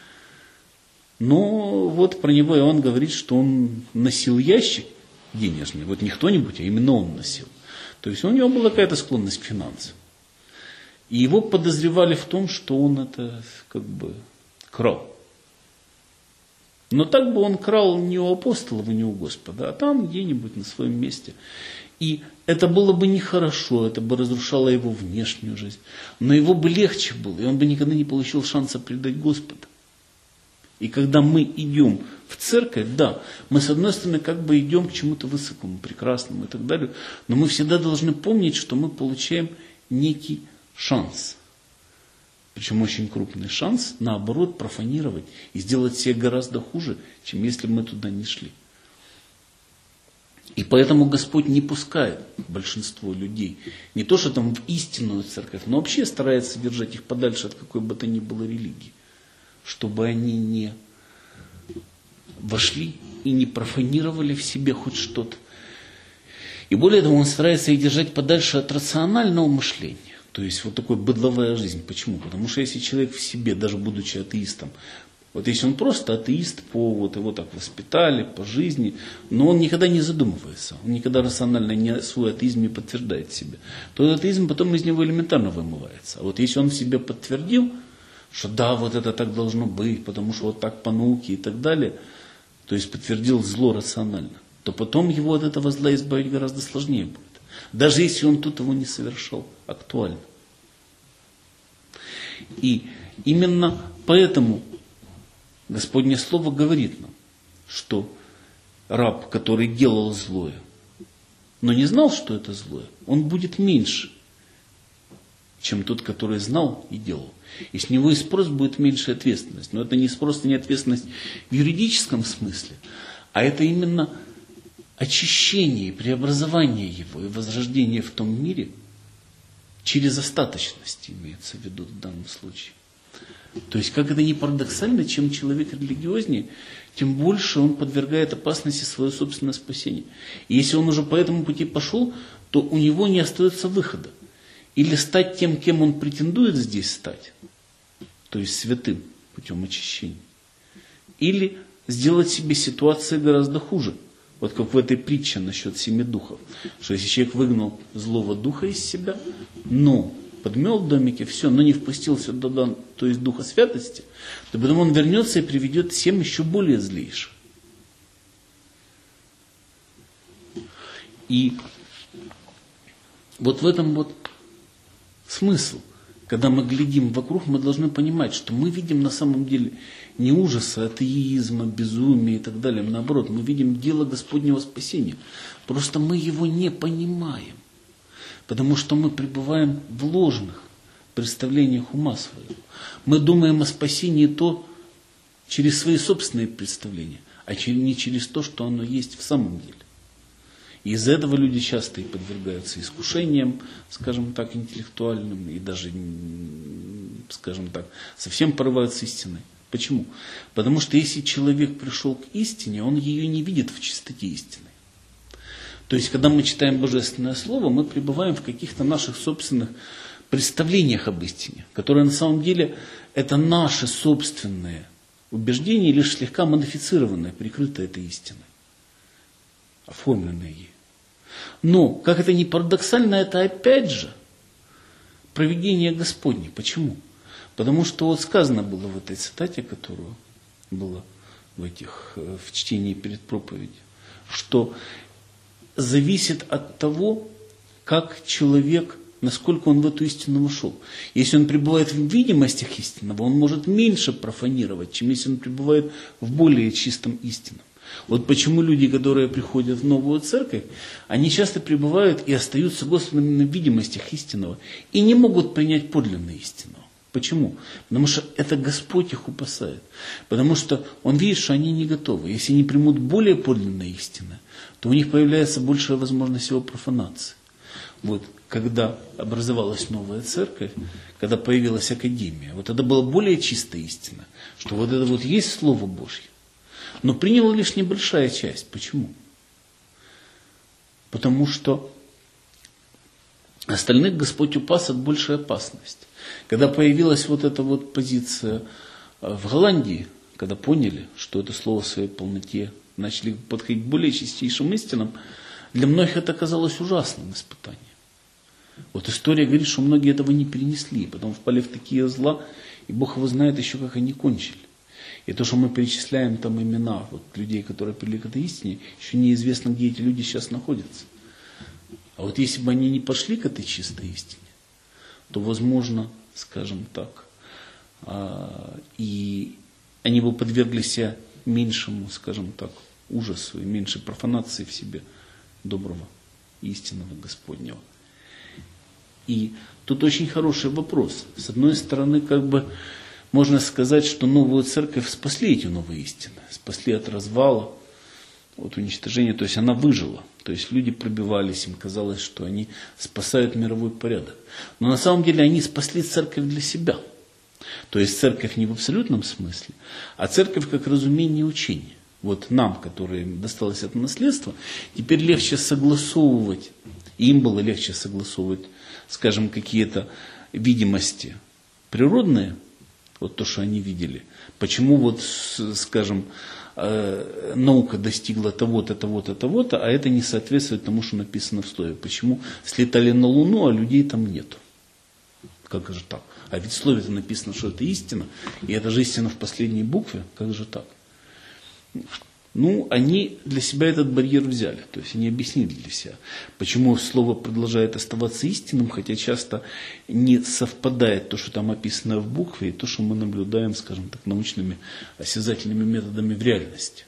S1: Но вот про него Иоанн говорит, что он носил ящик денежный. Вот не кто-нибудь, а именно он носил. То есть у него была какая-то склонность к финансам. И его подозревали в том, что он это как бы крал. Но так бы он крал не у апостолов и не у Господа, а там где-нибудь на своем месте. И это было бы нехорошо, это бы разрушало его внешнюю жизнь. Но его бы легче было, и он бы никогда не получил шанса предать Господа. И когда мы идем в церковь, да, мы с одной стороны как бы идем к чему-то высокому, прекрасному и так далее, но мы всегда должны помнить, что мы получаем некий шанс. Причем очень крупный шанс, наоборот, профанировать и сделать себе гораздо хуже, чем если бы мы туда не шли. И поэтому Господь не пускает большинство людей, не то что там в истинную церковь, но вообще старается держать их подальше от какой бы то ни было религии, чтобы они не вошли и не профанировали в себе хоть что-то. И более того, Он старается их держать подальше от рационального мышления. То есть вот такой быдловая жизнь. Почему? Потому что если человек в себе, даже будучи атеистом, вот если он просто атеист, по, вот его так воспитали, по жизни, но он никогда не задумывается, он никогда рационально не, свой атеизм не подтверждает себе, то этот атеизм потом из него элементарно вымывается. А вот если он в себе подтвердил, что да, вот это так должно быть, потому что вот так по науке и так далее, то есть подтвердил зло рационально, то потом его от этого зла избавить гораздо сложнее будет. Даже если он тут его не совершал, актуально. И именно поэтому Господне Слово говорит нам, что раб, который делал злое, но не знал, что это злое, он будет меньше, чем тот, который знал и делал. И с него и спрос будет меньше ответственность. Но это не просто не ответственность в юридическом смысле, а это именно очищение, преобразование его и возрождение в том мире через остаточность, имеется в виду в данном случае. То есть, как это ни парадоксально, чем человек религиознее, тем больше он подвергает опасности свое собственное спасение. И если он уже по этому пути пошел, то у него не остается выхода. Или стать тем, кем он претендует здесь стать, то есть святым путем очищения. Или сделать себе ситуацию гораздо хуже. Вот как в этой притче насчет семи духов. Что если человек выгнал злого духа из себя, но подмел в домике, все, но не впустил сюда, то есть духа святости, то потом он вернется и приведет семь еще более злейших. И вот в этом вот смысл. Когда мы глядим вокруг, мы должны понимать, что мы видим на самом деле не ужасы, атеизма, безумия и так далее. Наоборот, мы видим дело Господнего спасения. Просто мы его не понимаем. Потому что мы пребываем в ложных представлениях ума своего. Мы думаем о спасении то через свои собственные представления, а не через то, что оно есть в самом деле. И из-за этого люди часто и подвергаются искушениям, скажем так, интеллектуальным, и даже, скажем так, совсем порываются истиной. Почему? Потому что если человек пришел к истине, он ее не видит в чистоте истины. То есть, когда мы читаем Божественное Слово, мы пребываем в каких-то наших собственных представлениях об истине, которые на самом деле это наши собственные убеждения, лишь слегка модифицированные, прикрытые этой истиной, оформленные ей. Но, как это ни парадоксально, это опять же провидение Господне. Почему? Потому что вот сказано было в этой цитате, которую было в, этих, в чтении перед проповедью, что зависит от того, как человек, насколько он в эту истину вошел. Если он пребывает в видимостях истинного, он может меньше профанировать, чем если он пребывает в более чистом истинном. Вот почему люди, которые приходят в новую церковь, они часто пребывают и остаются Господом на видимостях истинного и не могут принять подлинное истинного. Почему? Потому что это Господь их упасает. Потому что Он видит, что они не готовы. Если они примут более подлинное истинное, то у них появляется большая возможность его профанации. Вот когда образовалась новая церковь, когда появилась академия, вот это была более чистая истина, что вот это вот есть Слово Божье. Но приняла лишь небольшая часть. Почему? Потому что остальных Господь упас от большей опасности. Когда появилась вот эта вот позиция в Голландии, когда поняли, что это слово в своей полноте, начали подходить к более чистейшим истинам, для многих это оказалось ужасным испытанием. Вот история говорит, что многие этого не перенесли, потом впали в такие зла, и Бог его знает еще, как они кончили. И то, что мы перечисляем там имена вот, людей, которые пришли к этой истине, еще неизвестно, где эти люди сейчас находятся. А вот если бы они не пошли к этой чистой истине, то, возможно, скажем так, и они бы подвергли себя меньшему, скажем так, ужасу и меньшей профанации в себе доброго, истинного Господнего. И тут очень хороший вопрос. С одной стороны, как бы можно сказать, что новую церковь спасли эти новые истины, спасли от развала, от уничтожения, то есть она выжила. То есть люди пробивались, им казалось, что они спасают мировой порядок. Но на самом деле они спасли церковь для себя. То есть церковь не в абсолютном смысле, а церковь как разумение учения. Вот нам, которым досталось это наследство, теперь легче согласовывать, им было легче согласовывать, скажем, какие-то видимости природные, вот то, что они видели. Почему вот, скажем, наука достигла того-то, того-то, того-то, а это не соответствует тому, что написано в слове. Почему слетали на Луну, а людей там нету? Как же так? А ведь в слове-то написано, что это истина, и это же истина в последней букве. Как же так? Ну, они для себя этот барьер взяли, то есть они объяснили для себя, почему слово продолжает оставаться истинным, хотя часто не совпадает то, что там описано в букве, и то, что мы наблюдаем, скажем так, научными осязательными методами в реальности.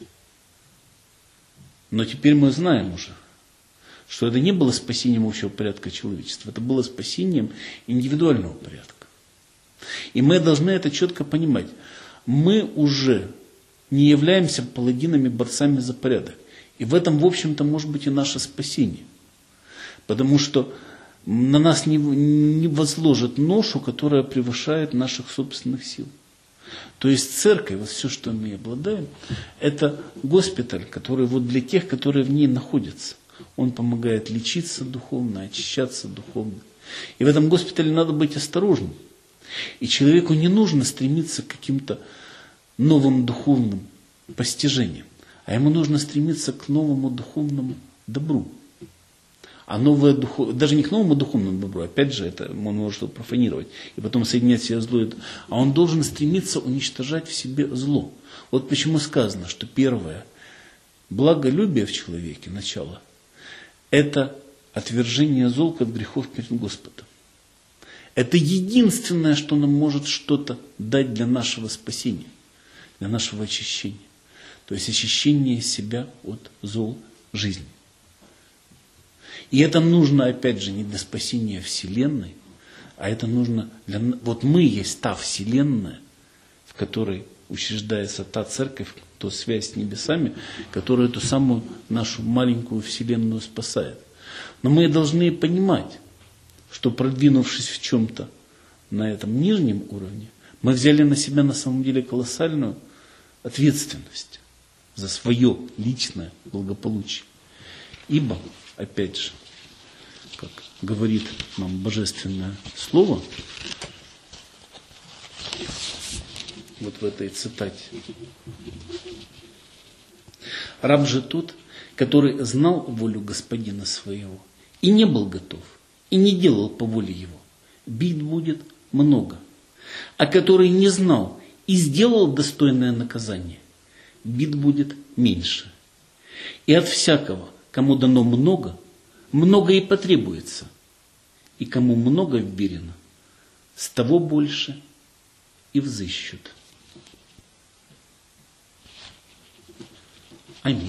S1: Но теперь мы знаем уже, что это не было спасением общего порядка человечества, это было спасением индивидуального порядка. И мы должны это четко понимать. Мы уже не являемся паладинами, борцами за порядок. И в этом, в общем-то, может быть и наше спасение. Потому что на нас не, не возложит ношу, которая превышает наших собственных сил. То есть церковь, вот все, что мы обладаем, это госпиталь, который вот для тех, которые в ней находятся. Он помогает лечиться духовно, очищаться духовно. И в этом госпитале надо быть осторожным. И человеку не нужно стремиться к каким-то новым духовным постижениям, а ему нужно стремиться к новому духовному добру. А новое духов... даже не к новому духовному добру, опять же, это он может его профанировать, и потом соединять себя зло, а он должен стремиться уничтожать в себе зло. Вот почему сказано, что первое благолюбие в человеке, начало, это отвержение зол от грехов перед Господом. Это единственное, что нам может что-то дать для нашего спасения, для нашего очищения. То есть очищение себя от зол жизни. И это нужно, опять же, не для спасения Вселенной, а это нужно для... Вот мы есть та Вселенная, в которой учреждается та церковь, то связь с небесами, которая эту самую нашу маленькую Вселенную спасает. Но мы должны понимать, что продвинувшись в чем-то на этом нижнем уровне, мы взяли на себя на самом деле колоссальную ответственность за свое личное благополучие. Ибо, опять же, как говорит нам Божественное Слово, вот в этой цитате, раб же тот, который знал волю господина своего и не был готов, и не делал по воле его, бит будет много. А который не знал и сделал достойное наказание, бит будет меньше. И от всякого, кому дано много, много и потребуется. И кому много вверено, с того больше и взыщут. Аминь.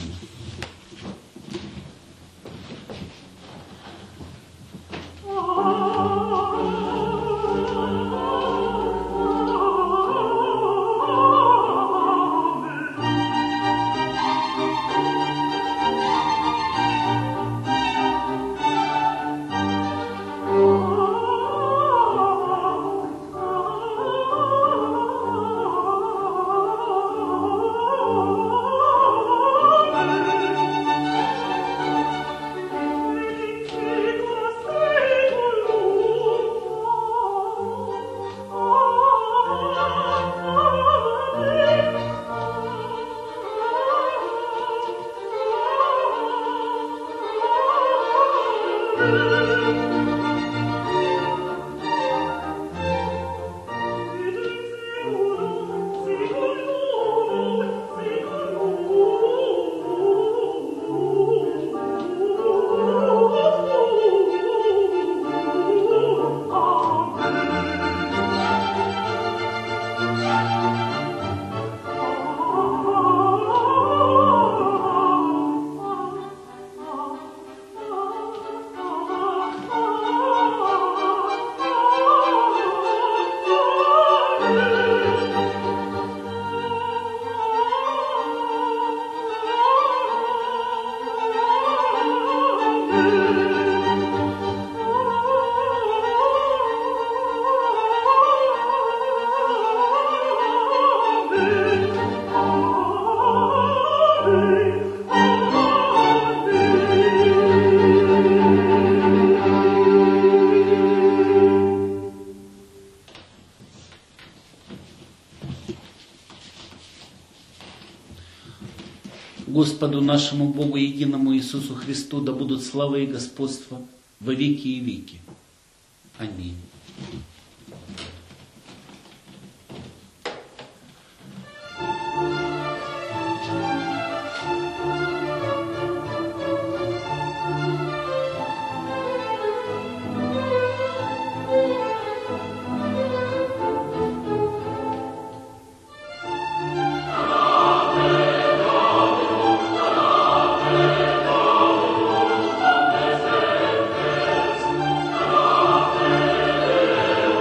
S1: Господу нашему Богу единому Иисусу Христу да будут слава и господство во веки и веки. Аминь.
S2: Amen.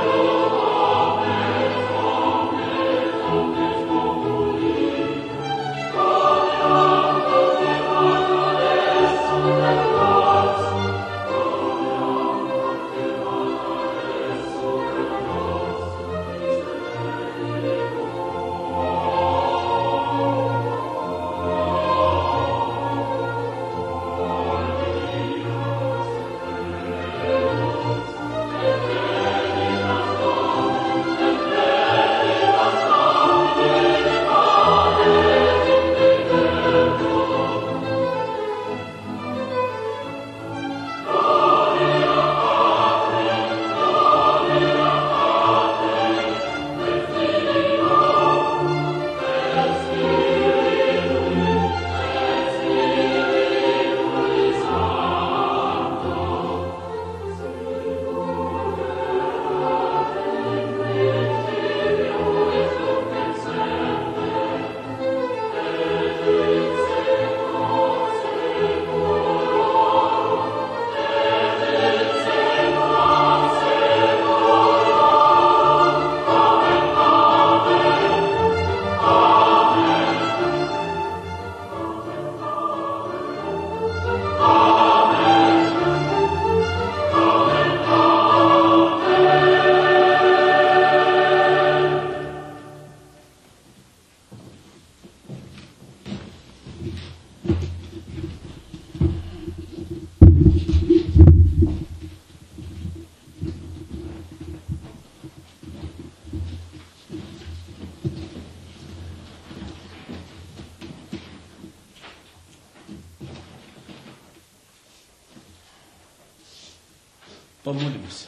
S1: Помолимся.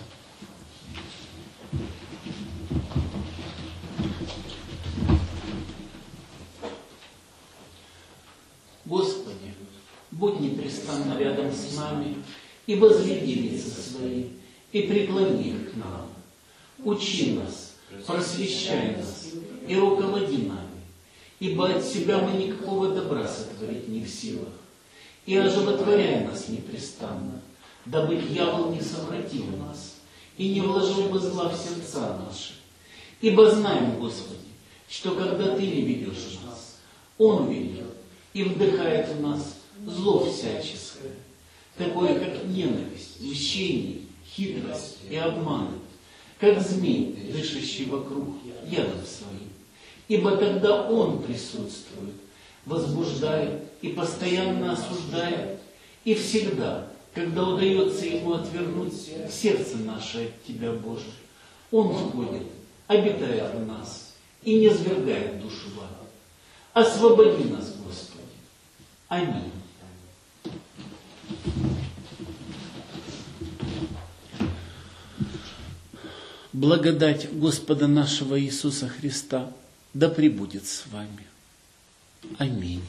S1: Господи, будь непрестанно рядом с нами, и возведи лица свои, и преклони их к нам. Учи нас, просвещай нас, и руководи нами, ибо от себя мы никакого добра сотворить не в силах. И оживотворяй нас непрестанно, дабы дьявол не совратил нас, и не вложил бы зла в сердца наши. Ибо знаем, Господи, что когда Ты не ведешь нас, Он ведет и вдыхает в нас зло всяческое, такое как ненависть, мщение, хитрость и обманы, как змей, дышащий вокруг ядом своим. Ибо тогда он присутствует, возбуждает и постоянно осуждает, и всегда, когда удается ему отвернуть сердце наше от Тебя, Боже, он входит, обитает в нас и не свергает душу в ад. Освободи нас, Господи. Аминь. Благодать Господа нашего Иисуса Христа да пребудет с вами. Аминь.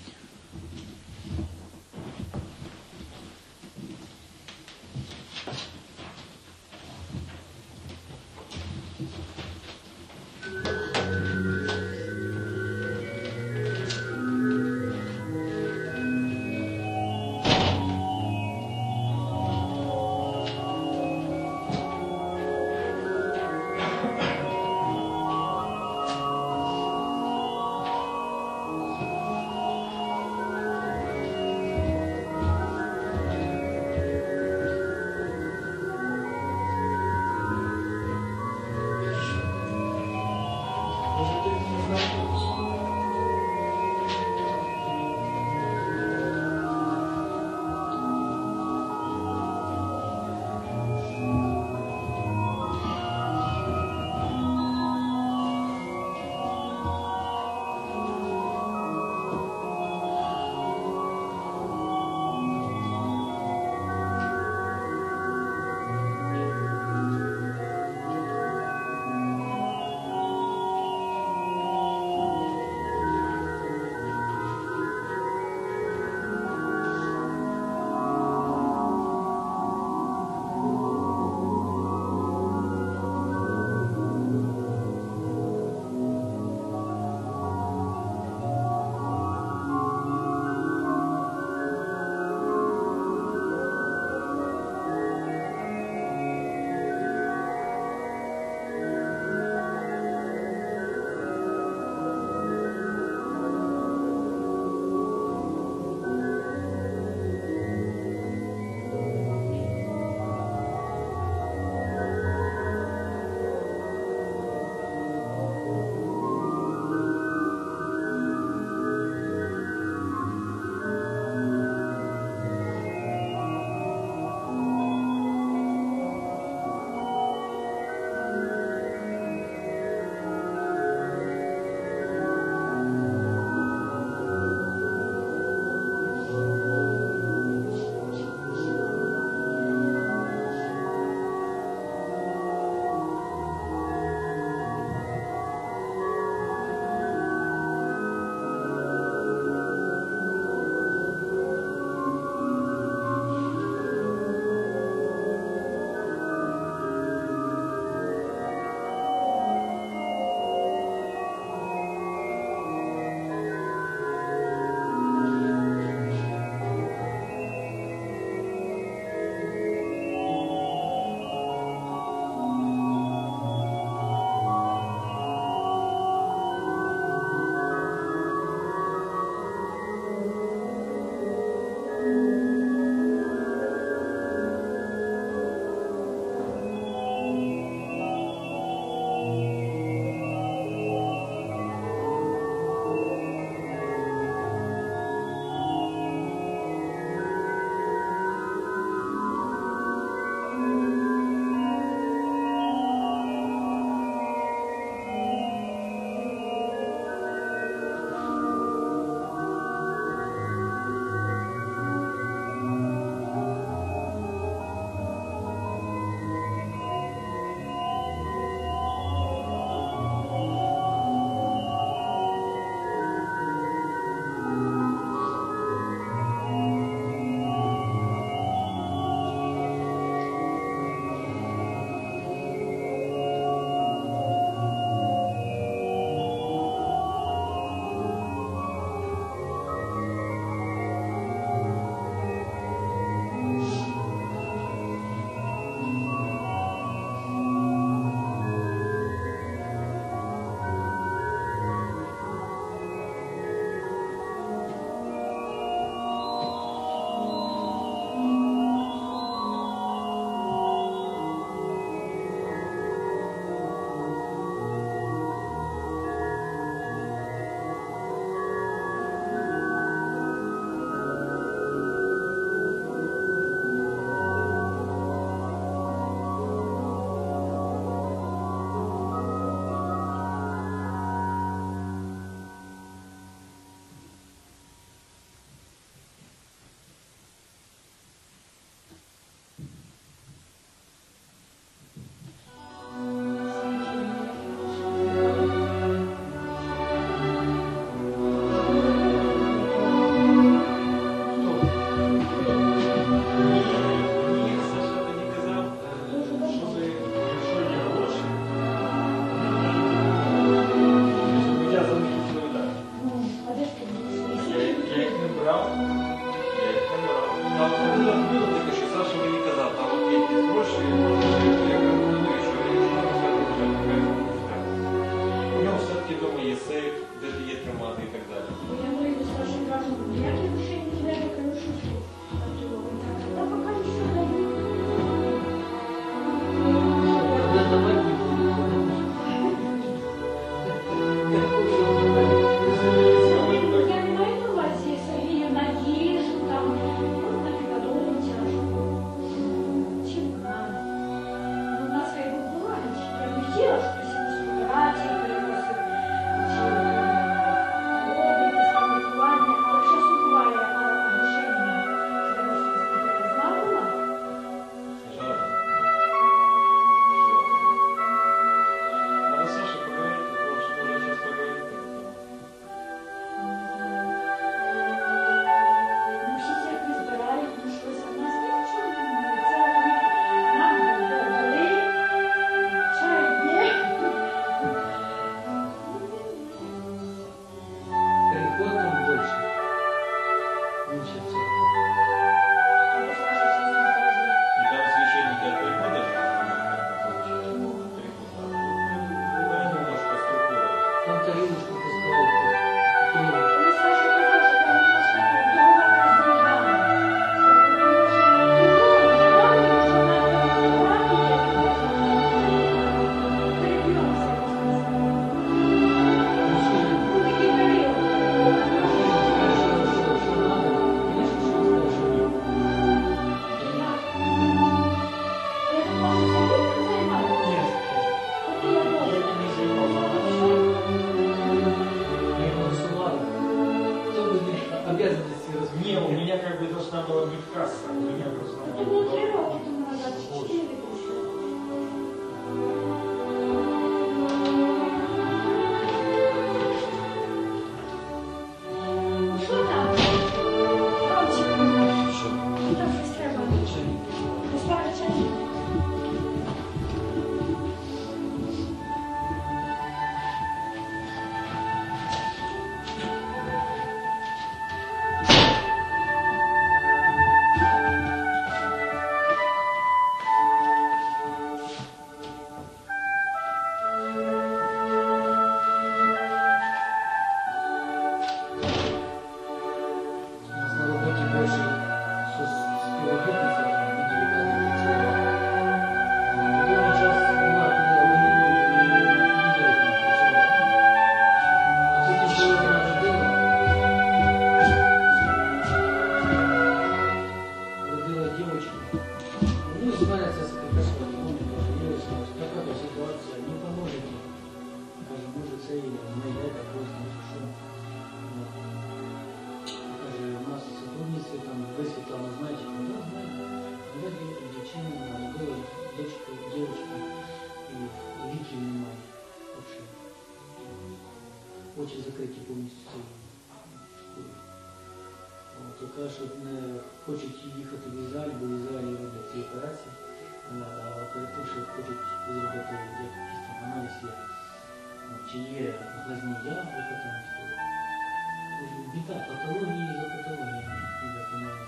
S2: закриті повністю цією шкурою. То каже, що не хочуть їхати в Ізраїль, бо в Ізраїлі роблять ці операції, а перед тим, що хочуть зробити якийсь там аналіз, є, чи є глазні ями, яка там біда, патології за патологіями йде по новому.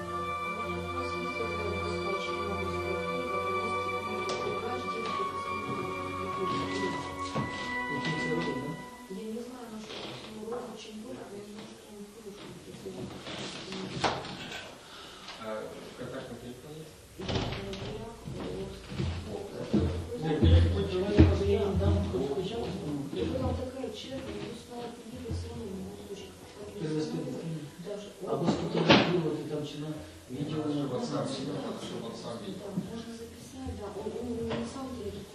S2: Який це робить, так?
S3: Я не знаю, на что это рода, чем было, но я знаю, что он хороший.
S4: А контактный телефон есть?
S2: Я їм дам хоч спочатку,
S3: Я была такая черная, я устала пилила, все равно не могу дочек.
S2: перевести дитину.
S3: Даже
S2: Або сфотографувати там чи на відео на
S4: WhatsApp,
S2: WhatsApp.
S4: WhatsApp.
S3: Да, можно записать, да. Он, он на самом деле